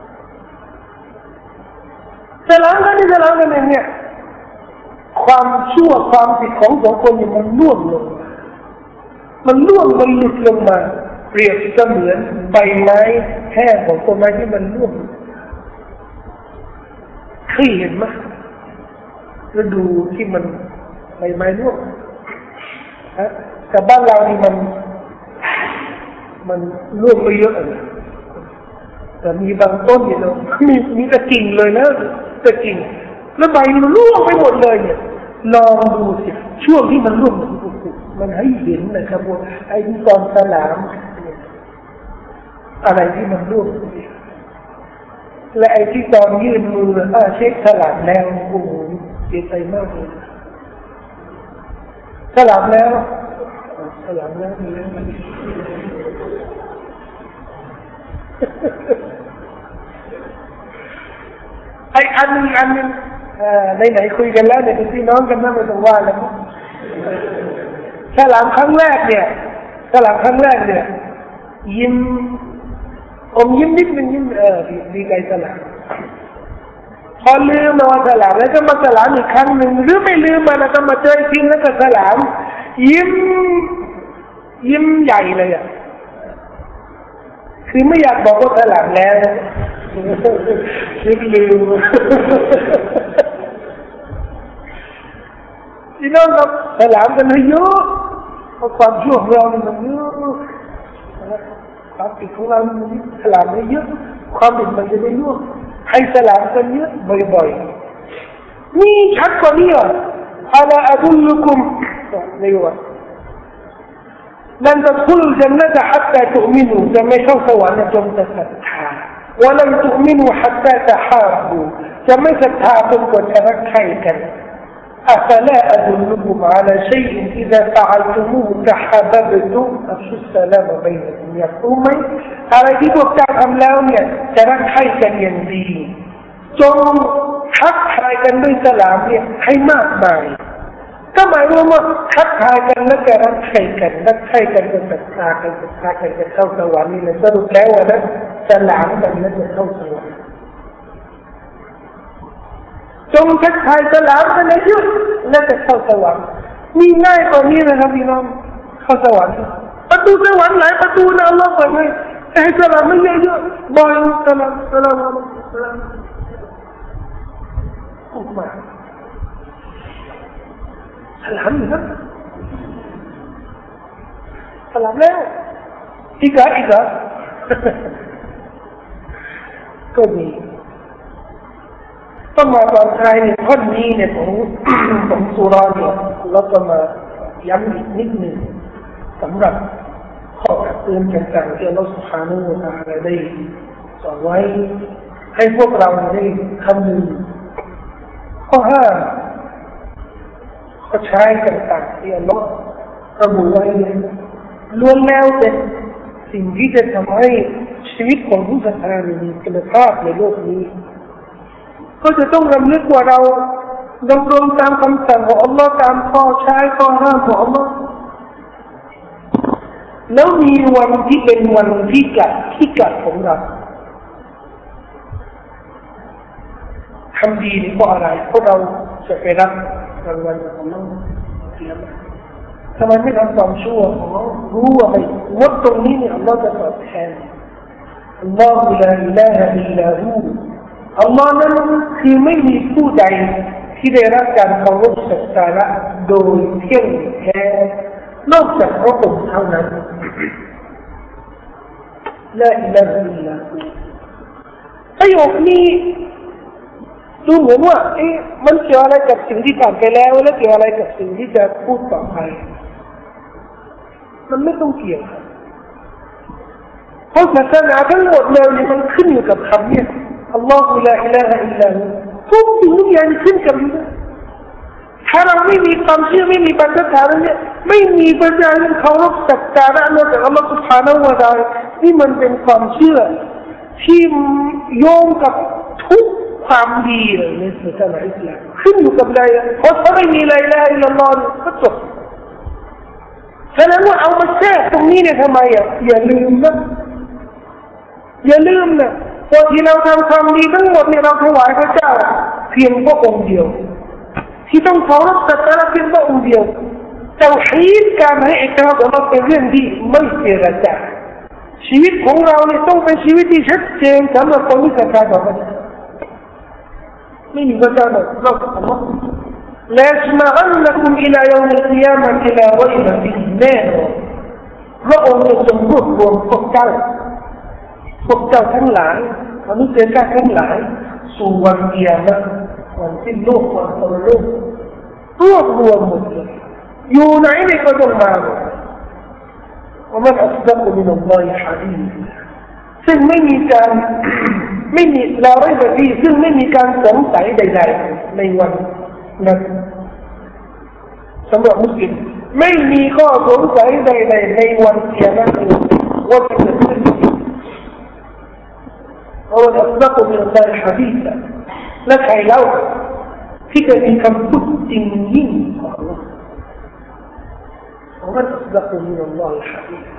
สลามกันนี่สลามกันเนี่ยความชั่วความผิดของสองคนนี่มันล่วงลงมันล่วงมันหลุดลงมาเปรียบเสมือนใบไม้แห้งของต้นไม้ที่มันร่วงเคยเห็นไหมฤดูที่มันใบไม้ร่วงฮะแต่บ้านเรานี่มันมันร่วงไปเยอะเลยแต่มีบางต้นเนี่ยเรามีมีแต่กิ่งเลยนะแต่กิ่งแล้วใบมันร่วงไปหมดเลยเนี่ยลองดูสิช่วงที่มันร่วงมันให้เห็นนะครับว่าไอ้ที่ตอนสลามอะไรที่มันร่วงและไอ้ที่ตอนยื่นมืออ่าเช็คสลับแล้วโอ้โหเจ็บใจมากเลยสลับแล้วสลับแล้วนี่ไอ้อันนึงอันนึงในไหนคุยกันแล้วเนี่ยเป็นพี่น้องกันนะไม่ต้องว่าแล้วสลับครั้งแรกเนี่ยสลับครั้งแรกเนี่ยยิ้มอมยิ้มนิดนึงยิ้มเออดีใจสลามพอลืมมาสลามแล้วก็มาสลามอีกครั้งหนึ่งหรือไม่ลืมมาแล้วก็มาเจอจริงแล้วก็สลามยิ้มยิ้มใหญ่เลยอ่ะคือไม่อยากบอกว่าสลามแล้วคิดลืมพี่น้องครับสลามกันเยอะเพราะความชั่วของเราเนี่ยมันเยอะความผิดของเรามันสลามได้เยอะความผิดมันจะได้เยอะให้สลามกันเยอะบ่อยๆนี่ชัดกว่านี้อ่ะอัลาอัดุลลุกุมนี่ว่าลันตะคุลจันนะฮะฮัตตาตุมินูจะไม่เข้าสวรรค์จงศรัทธาวะลันตุมินูฮัตตาตะฮาบูจะไม่ศรัทธาจนกว่าจะรักใคร่กันأفلا أدلكم على شيء إذا فعلتموه تحاببتم أفشوا السلام بينكم يقومอะไรที่พวกเจ้าทำแล้วเนี่ยจะรักใคร่กันอย่างดีจงทักทายกันด้วยสลามเนี่ยให้มากมายก็หมายความว่าทักทายกันแล้วก็รักใคร่กันรักใคร่กันจะศรัทธากันศรัทธากันจะเข้าสวรรค์นี่แหละสรุปแล้วว่านะสลามกันแล้วจะเข้าสวรรค์จงทักทายสลามกันเยอะแล้วจะเข้าสวรรค์มีง่ายกว่านี้นะครับพี่น้องเข้าสวรรค์ประตูสวรรค์หลายประตูนะอัลลอฮฺเปิดให้ให้สลามไม่เยอะๆบ่อยสลามสลามสลามพูดมาสลามนะสลามแล้วอีกอ่ะอีกอ่ะก็มีต้องมาตอนท้ายในท่อนนี้เนี่ยของของสุราเนี่ยเราจะมาย้ำอีกนิดหนึ่งสำหรับข้อเตือนต่างๆที่อัลลอฮฺ سبحانه และ تعالى ได้สอนไว้ให้พวกเราได้คำนึงข้อห้าข้อใช้ต่างๆที่อัลลอฮฺระบุไว้ล้วนแล้วเป็นสิ่งที่จะทำให้ชีวิตของผู้ศรัทธามีคุณภาพในโลกนี้ก็จะต้องรำลึกว่าเราดำรงตามคำสั่งของอัลลอฮ์ตามข้อใช้ข้อห้ามของอัลลอฮ์แล้วมีวันที่เป็นวันที่กัดที่กัดของเราทำดีนี่เพราะอะไรเพราะเราจะไปรับรางวัลจากอัลลอฮ์ทำไมไม่ทำความชั่วของเรารู้ว่าไม่งดตรงนี้เนี่ยอัลลอฮ์จะตอบแทนอัลลอฮ์ลาอิลาฮะอิลลาฮูอัลลอฮ์นั้นคือไม่มีผู้ใดที่ได้รับการเคารพสักการะโดยเที่ยงแท้นอกจากพระองค์เท่านั้นลาอิลาฮะอิลลาฮูประโยคนี้ดูเหมือนว่าเอ๊ะมันเกี่ยวอะไรกับสิ่งที่ผ่านไปแล้วและเกี่ยวอะไรกับสิ่งที่จะพูดต่อไปมันไม่ต้องเกี่ยวเพราะศาสนาทั้งหมดเลยมันขึ้นอยู่กับคำนี้อัลลอฮฺลาอิลาฮะอิลลาฮูทุกสิ่งทุกอย่างขึ้นกับนี้ถ้าเราไม่มีความเชื่อไม่มีปัญญาฐานเนี่ยไม่มีปัญญาเรื่องเคารพสักการะนอกจากอัลลอฮฺ سبحانه และ تعالى นี่มันเป็นความเชื่อที่โยงกับทุกความดีในศาสนาอิสลามขึ้นอยู่กับอะไรเพราะถ้าไม่มีลาอิลาฮะอิลลัลลอฮฺก็จบฉะนั้นว่าเอามาแทรกตรงนี้เนี่ยทำไมอ่ะอย่าลืมนะอย่าลืมนะพอที่เราทำความดีทั้งหมดเนี่ยเราถวายพระเจ้าเพียงพระองค์เดียวที่ต้องเคารพสักการะเพียงพระองค์เดียวเตาฮีดการให้เอกราชของเราเป็นเรื่องที่ไม่เจรจาชีวิตของเราเนี่ยต้องเป็นชีวิตที่ชัดเจนสำหรับคนที่ศรัทธาต่อพระเจ้าไม่มีพระเจ้าหรอกเราต้องอัลลอฮฺลาสมาอันนักุมอิลายอมิลกิยามะอิลาไวบะฟินแน่นอนพระองค์จะรวบรวมพวกเจ้าพวกเจ้าทั้งหลายมนุษย์เจ้าทั้งหลายสู่วันกิยามะห์วันสิ้นโลกวันปรโลกรวบรวมหมดเลยอยู่ไหนนี่ก็ต้องมาว่ามันอัศดะกุมินัลลอฮิฮะดีษซึ่งไม่มีการไม่มีลาไรบะฟีซึ่งไม่มีการสงสัยใดๆในวันนั้นสำหรับมุสลิมไม่มีข้อสงสัยใดๆในวันกิยามะห์ว่าจะเกิดขึ้นهو الأصدق من الله حديثا لك لو فيك كم كنت من الله وما الأصدق من الله حديثا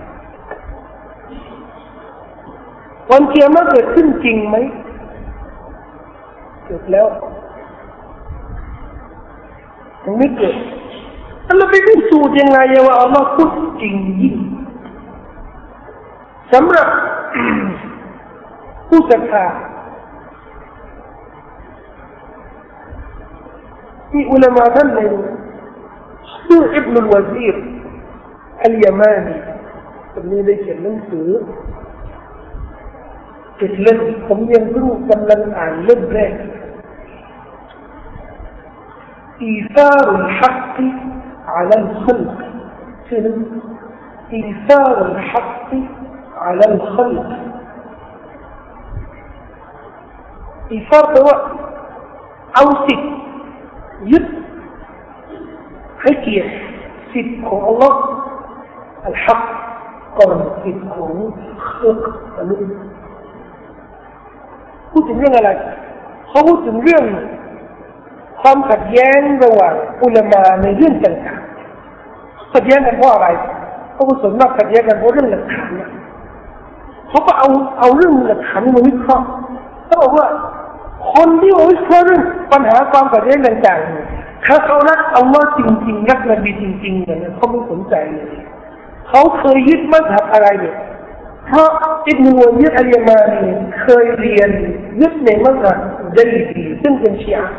وانت يا ماذا كنت مي قلت له مثل الله بيقول سوء جنة يا الله كنت من سمعผู้ศรัทธามีอุลามะท่านหนึ่งชื่ออิบนุลวะซีรอัลยามานีคนนี้ได้เขียนหนังสือเจ็ดเล่มผมยังเพิ่งกำลังอ่านเล่มแรกอีซารุลฮักก์อะลัลคัลกชื่อนั้น إيثار الحق على الخلق إيثار แปลว่าเอาสิทธิ์ยึดให้เกียรติสิทธิ์ของอัลลอฮ์อัลฮักก่อนสิทธิ์ของคนมนุษย์พูดถึงเรื่องอะไรเขาพูดถึงเรื่องความขัดแย้งระหว่างอุลามะในเรื่องต่างๆขัดแย้งกันเพราะอะไรเขาก็ส่วนมากขัดแย้งกันเพราะเรื่องหลักฐานเขาก็เอาเอาเรื่องหลักฐานมาวิเคราะห์เขาบอกว่าคนที่วิเคราะห์เรื่องปัญหาความขัดแย้งต่างๆถ้าเขารักอัลลอฮ์จริงๆรักนบีจริงๆเนี่ยเขาไม่สนใจเลยเขาเคยยึดมัธยมอะไรเนี่ยเพราะอิบนุวะยึดอัลยามานีเคยเรียนยึดในมัธยมดัลีดีซึ่งเป็นชีอะห์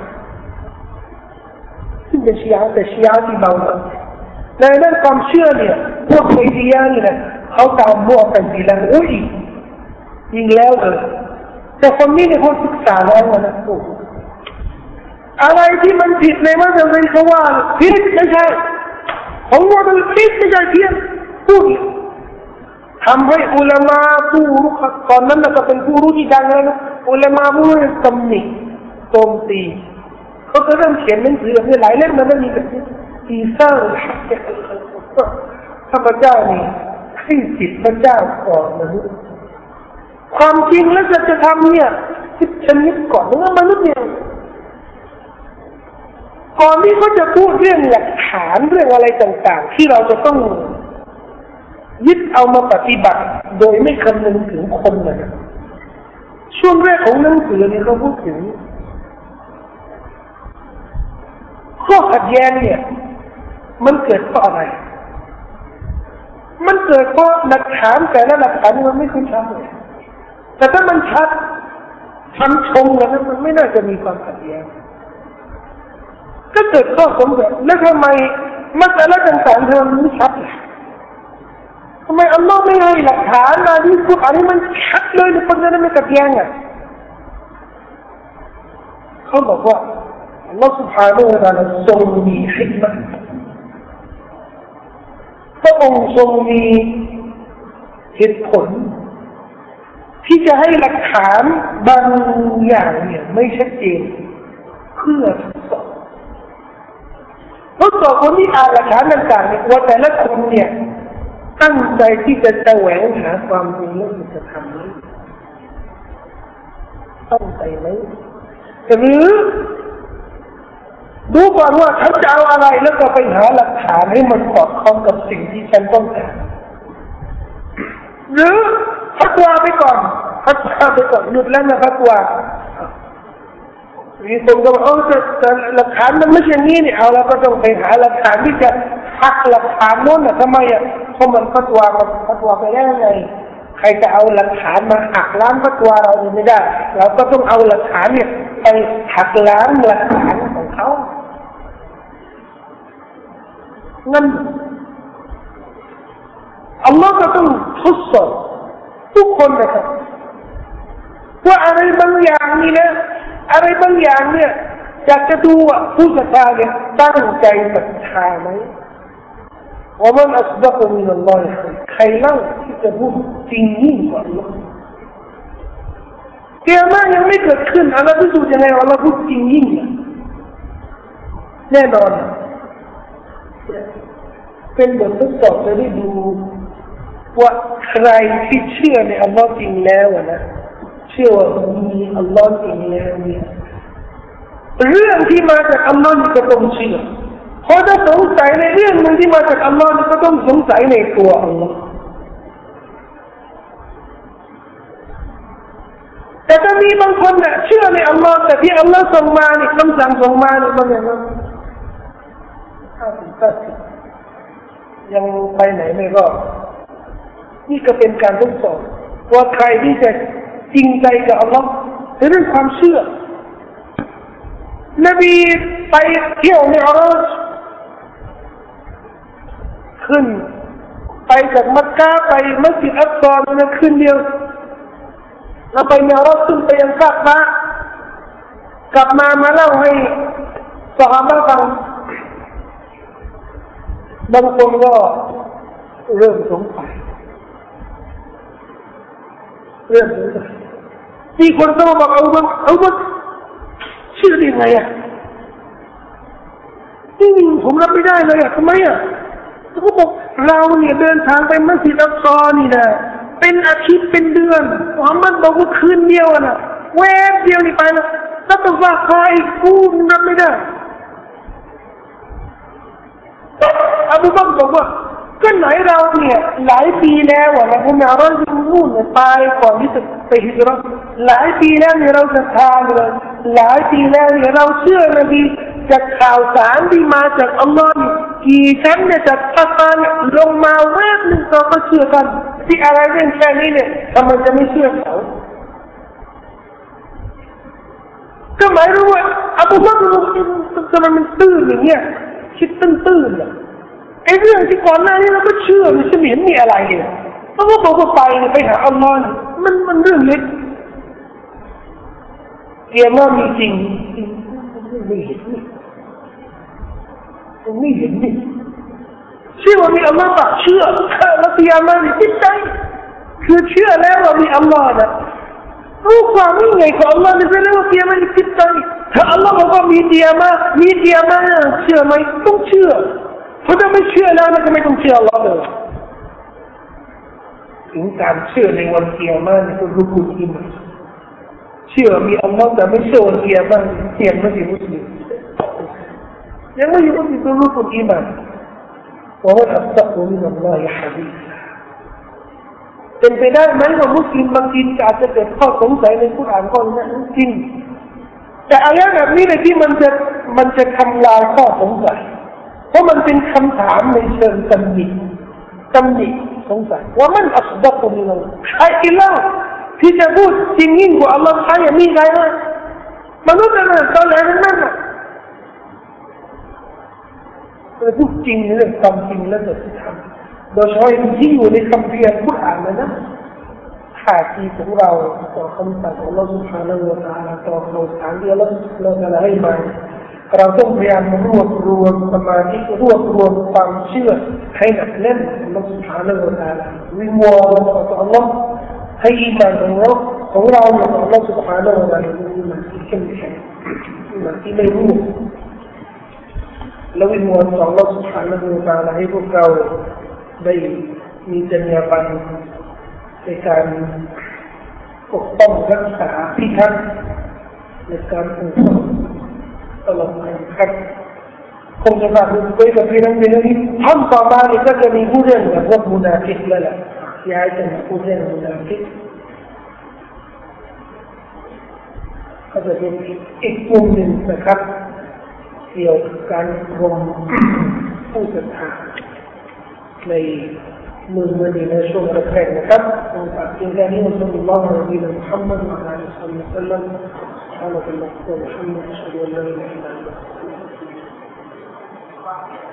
ซึ่งเป็นชีอะห์แต่ชีอะห์ที่เบาหน่อยในด้านความเชื่อเนี่ยพวกไซดียะนี่นะเขาตามมั่วกันทีละอุ้ยยิงแล้วเลยแต่คนนี้เนี่ยเขาศึกษาแล้วนะโอ้อะไรที่มันผิดในมัธยมเขาว่าผิดไม่ใช่ของว่ามันผิดไม่ใช่เพี้ยนพูดทำให้อุลามะผู้รู้ตอนนั้นก็เป็นผู้รู้ที่ดังแล้วนะอุลามะผู้รู้ตำหนิโจมตีเขาก็เริ่มเขียนหนังสือแบบนี้หลายเล่มมันมีแบบนี้อีซ่าฮักเกอร์ข้าพเจ้านี่ให้สิทธิ์พระเจ้าก่อนมนุษย์ความจริงแล้วจะทำเนี่ยคิดชนิดก่อนว่ามนุษย์เนี่ยก่อนที่เขาจะพูดเรื่องหลักฐานเรื่องอะไรต่างๆที่เราจะต้องยึดเอามาปฏิบัติโดยไม่คำนึงถึงคนนะช่วงแรกของหนังสือนี่เขาพูดถึงข้อขัดแย้งเนี่ยมันเกิดเพราะอะไรมันเกิดเพราะหลักฐานแต่ละหลักฐานมันไม่ค่อยชัดเลยแต่ถ้ามันชัดทันชมกันนั้นมันไม่น่าจะมีความขัดแย้งก็เกิดข้อสงสัยแล้วทำไมมัสละต่างๆเธอไม่ชัดทำไมอัลลอฮ์ไม่ให้หลักฐานมาที่กุรอานมันชัดเลยในคนนั้นไม่ขัดแย้งอ่ะเขาบอกว่าอัลลอฮ์ سبحانه และ تعالى ทรงมีฮิกมะห์พระองค์ทรงมีเหตุผลที่จะให้หลักฐานบางอย่างเนี่ยไม่ชัดเจนเพื่อทดสอบทดสอบคนที่อ่านหลักฐานต่างๆเนี่ยว่าแต่ละคนเนี่ยตั้งใจที่จะแสวงหาความจริงแล้วจะทำไหมตั้งใจไหมหรือดูก่อนว่าฉันจะเอาอะไรแล้วก็ไปหาหลักฐานให้มันสอดคล้องกับสิ่งที่ฉันต้องการหรือฟัตวาไปก่อนฟัตวาไปก่อนหยุดแล้วนะฟัตวามีคนก็บอกเออแต่หลักฐานมันไม่ใช่นี้นี่เอาแล้วก็ต้องไปหาหลักฐานที่จะหักหลักฐานโน้นน่ะทำไมอ่ะเพราะมันฟัตวามันฟัตวาไปได้ไงใครจะเอาหลักฐานมาหักล้างฟัตวาเราไม่ได้เราก็ต้องเอาหลักฐานเนี่ยไปหักล้างหลักฐานของเขางั้นอัลลอฮ์ก็ต้องทดสอบทุกคนนะครับว่าอะไรบางอย่างนี่นะอะไรบางอย่างเนี่ยอยากจะดูว่าผู้ศรัทธาเนี่ยตั้งใจศรัทธาไหมว่ามันอัศดะกุมินัลลอฮิใครเล่าที่จะพูดจริงยิ่งกว่าอัลลอฮ์เกียรติยังไม่เกิดขึ้นอัลลอฮ์พิสูจน์ยังไงว่าอัลลอฮ์พูดจริงยิ่งแน่นอนเป็นบททดสอบจะได้ดูว่าใครที่เชื่อในอัลลอฮ์จริงแล้วนะเชื่อว่ามีอัลลอฮ์จริงแล้วเนี่ยเรื่องที่มาจากอัลลอฮ์นี่ก็ต้องเชื่อเพราะถ้าสงสัยในเรื่องนึงที่มาจากอัลลอฮ์นี่ก็ต้องสงสัยในตัวอัลลอฮ์แต่ถ้ามีบางคนเนี่ยเชื่อในอัลลอฮ์แต่ที่อัลลอฮ์ส่งมาเนี่ยคำสั่งส่งมาเนี่ยมันอย่างนั้นข้าศึกข้าศึกยังไปไหนไม่รอดนี่ก็เป็นการทดสอบว่าใครที่จะจริงใจกับอัลลอฮ์ในเรื่องความเชื่อนบีไปเที่ยวในอาราชขึ้นไปจากมักกะไปมัสยิดอักษรในคืนเดียวแล้วไปในอาราชขึ้นไปยังกะบะห์กลับมามาเล่าให้ซอฮาบะห์ฟังบางคนก็เริ่มสงสัยเริ่มสงสัยมีคนเข้ามาบอกเอาบักเอาบักเชื่อได้ไงอ่ะนี่ผมรับไม่ได้เลยอ่ะทำไมอ่ะเขาบอกเราเนี่ยเดินทางไปมัสยิดอัลกอนี่นะเป็นอาทิตย์เป็นเดือนมุฮัมมัดบอกว่าคืนเดียวนะแวบเดียวนี่ไปแล้วแล้วต้องว่าใครกูรับไม่ได้อบูบักรบอกว่าก็ไหนเราเนี่ยหลายปีแล้วอ่ะนะผมเอาเราอยู่นู่นเนี่ยตายก่อนที่จะไปฮิจเราะห์หลายปีแล้วเนี่ยเราศรัทธาเลยหลายปีแล้วเนี่ยเราเชื่อนบีจากข่าวสารที่มาจากอัลลอฮ์กี่ชั้นเนี่ยจากอัลลอฮ์ลงมาแวบนึงเราก็เชื่อกันที่อะไรเรื่องแค่นี้เนี่ยทำไมจะไม่เชื่อเขาก็หมายรู้ว่าอบูบักรทำไมมันตื้นอย่างเงี้ยคิดตื้นๆอ่ะไอ้เรื่องที่ก่อนหน้านี้เราก็เชื่อมันจะไม่เห็นมีอะไรเลยเพราะว่าบอกว่าไปไปหาอัลลอฮ์มันมันเรื่องเล็กเกี่ยว่ามีจริงไม่เห็นนี่ไม่เห็นนี่เชื่อว่ามีอัลลอฮ์ปะเชื่อแล้วเกี่ยว่ามีจิตใจคือเชื่อแล้วว่ามีอัลลอฮ์นะรู้ความยิ่งใหญ่ของอัลลอฮ์นี่เป็นเรื่องเกี่ยว่ามีจิตใจถ้าอัลลอฮ์บอกว่ามีเดียมามีเดียมาเชื่อไหมต้องเชื่อเพราะถ้าไม่เชื่อแล้วนะก็ไม่ต้องเชื่ออัลลอฮ์เลยถึงการเชื่อในวันเกียร์มานี่ก็รุกุนอิมานเชื่อมีอัลลอฮ์แต่ไม่เชื่อวันเกียร์มาเกียร์ไม่ใช่มุสลิมยังไม่อยู่ที่ตัวรุกุนอิมานว่ามันอัศดมินัลลอฮิฮะดีษเป็นไปได้ไหมว่ามุสลิมบางทีอาจจะเกิดข้อสงสัยในกุรอานก็นะจริงแต่อายะแบบนี้เลยที่มันจะมันจะทำลายข้อสงสัยเพราะมันเป็นคำถามในเชิงตำหนิตำหนิสงสัยว่ามันอัศดกมินัลลอฮ์ใครอีกแล้วที่จะพูดจริงยิ่งกว่าอัลลอฮ์ใครมีใครนะมนุษย์นั่นน่ะตอนไหนนั่นน่ะเราพูดจริงเรื่องความจริงและสัจธรรมโดยเฉพาะที่อยู่ในคัมภีร์กุรอานนะนะท่าทีของเราต่อคำสั่งของอัลลอฮ์ سبحانه และ تعالى ต่อคำสั่งที่อัลลอฮ์ سبحانه และ تعالى ให้มาเราต้องพยายามรวบรวมสมาธิรวบรวมความเชื่อให้หนักแน่นอัลลอฮ์ سبحانه และ تعالى วิงวอนต่ออัลลอฮ์ให้อีมานของเราของเราอย่างอัลลอฮ์ سبحانه และ تعالى เป็นอีมานที่เข้มแข็งอีมานที่ไม่รู้และวิงวอนต่ออัลลอฮ์ سبحانه และ تعالى ให้พวกเราได้มีจรรยาบรรณในการปกป้องรักษาพิทักษ์ในการปกป้องตลอดไปครับคงจะมาดูไปกับพี่น้องพี่น้องที่ท่านต่อมาเนี่ยก็จะมีผู้เรื่องแบบพวกมุนาฟิกแล้วล่ะที่ให้จะมาผู้เรื่องมุนาฟิกก็จะเป็นอีกกลุ่มหนึ่งนะครับเกี่ยวกับการรวมผู้ศรัทธาในเมืองมะดีนะห์ช่วงแรกๆนะครับองค์การเพียงแค่นี้อัลลอฮฺอัลลอฮฺอัลลอฮฺมุฮัมมัดวะอะลัยฮิวะซัลลัมسبحانك اللهم وبحمدك اشهد ان لا اله الا انت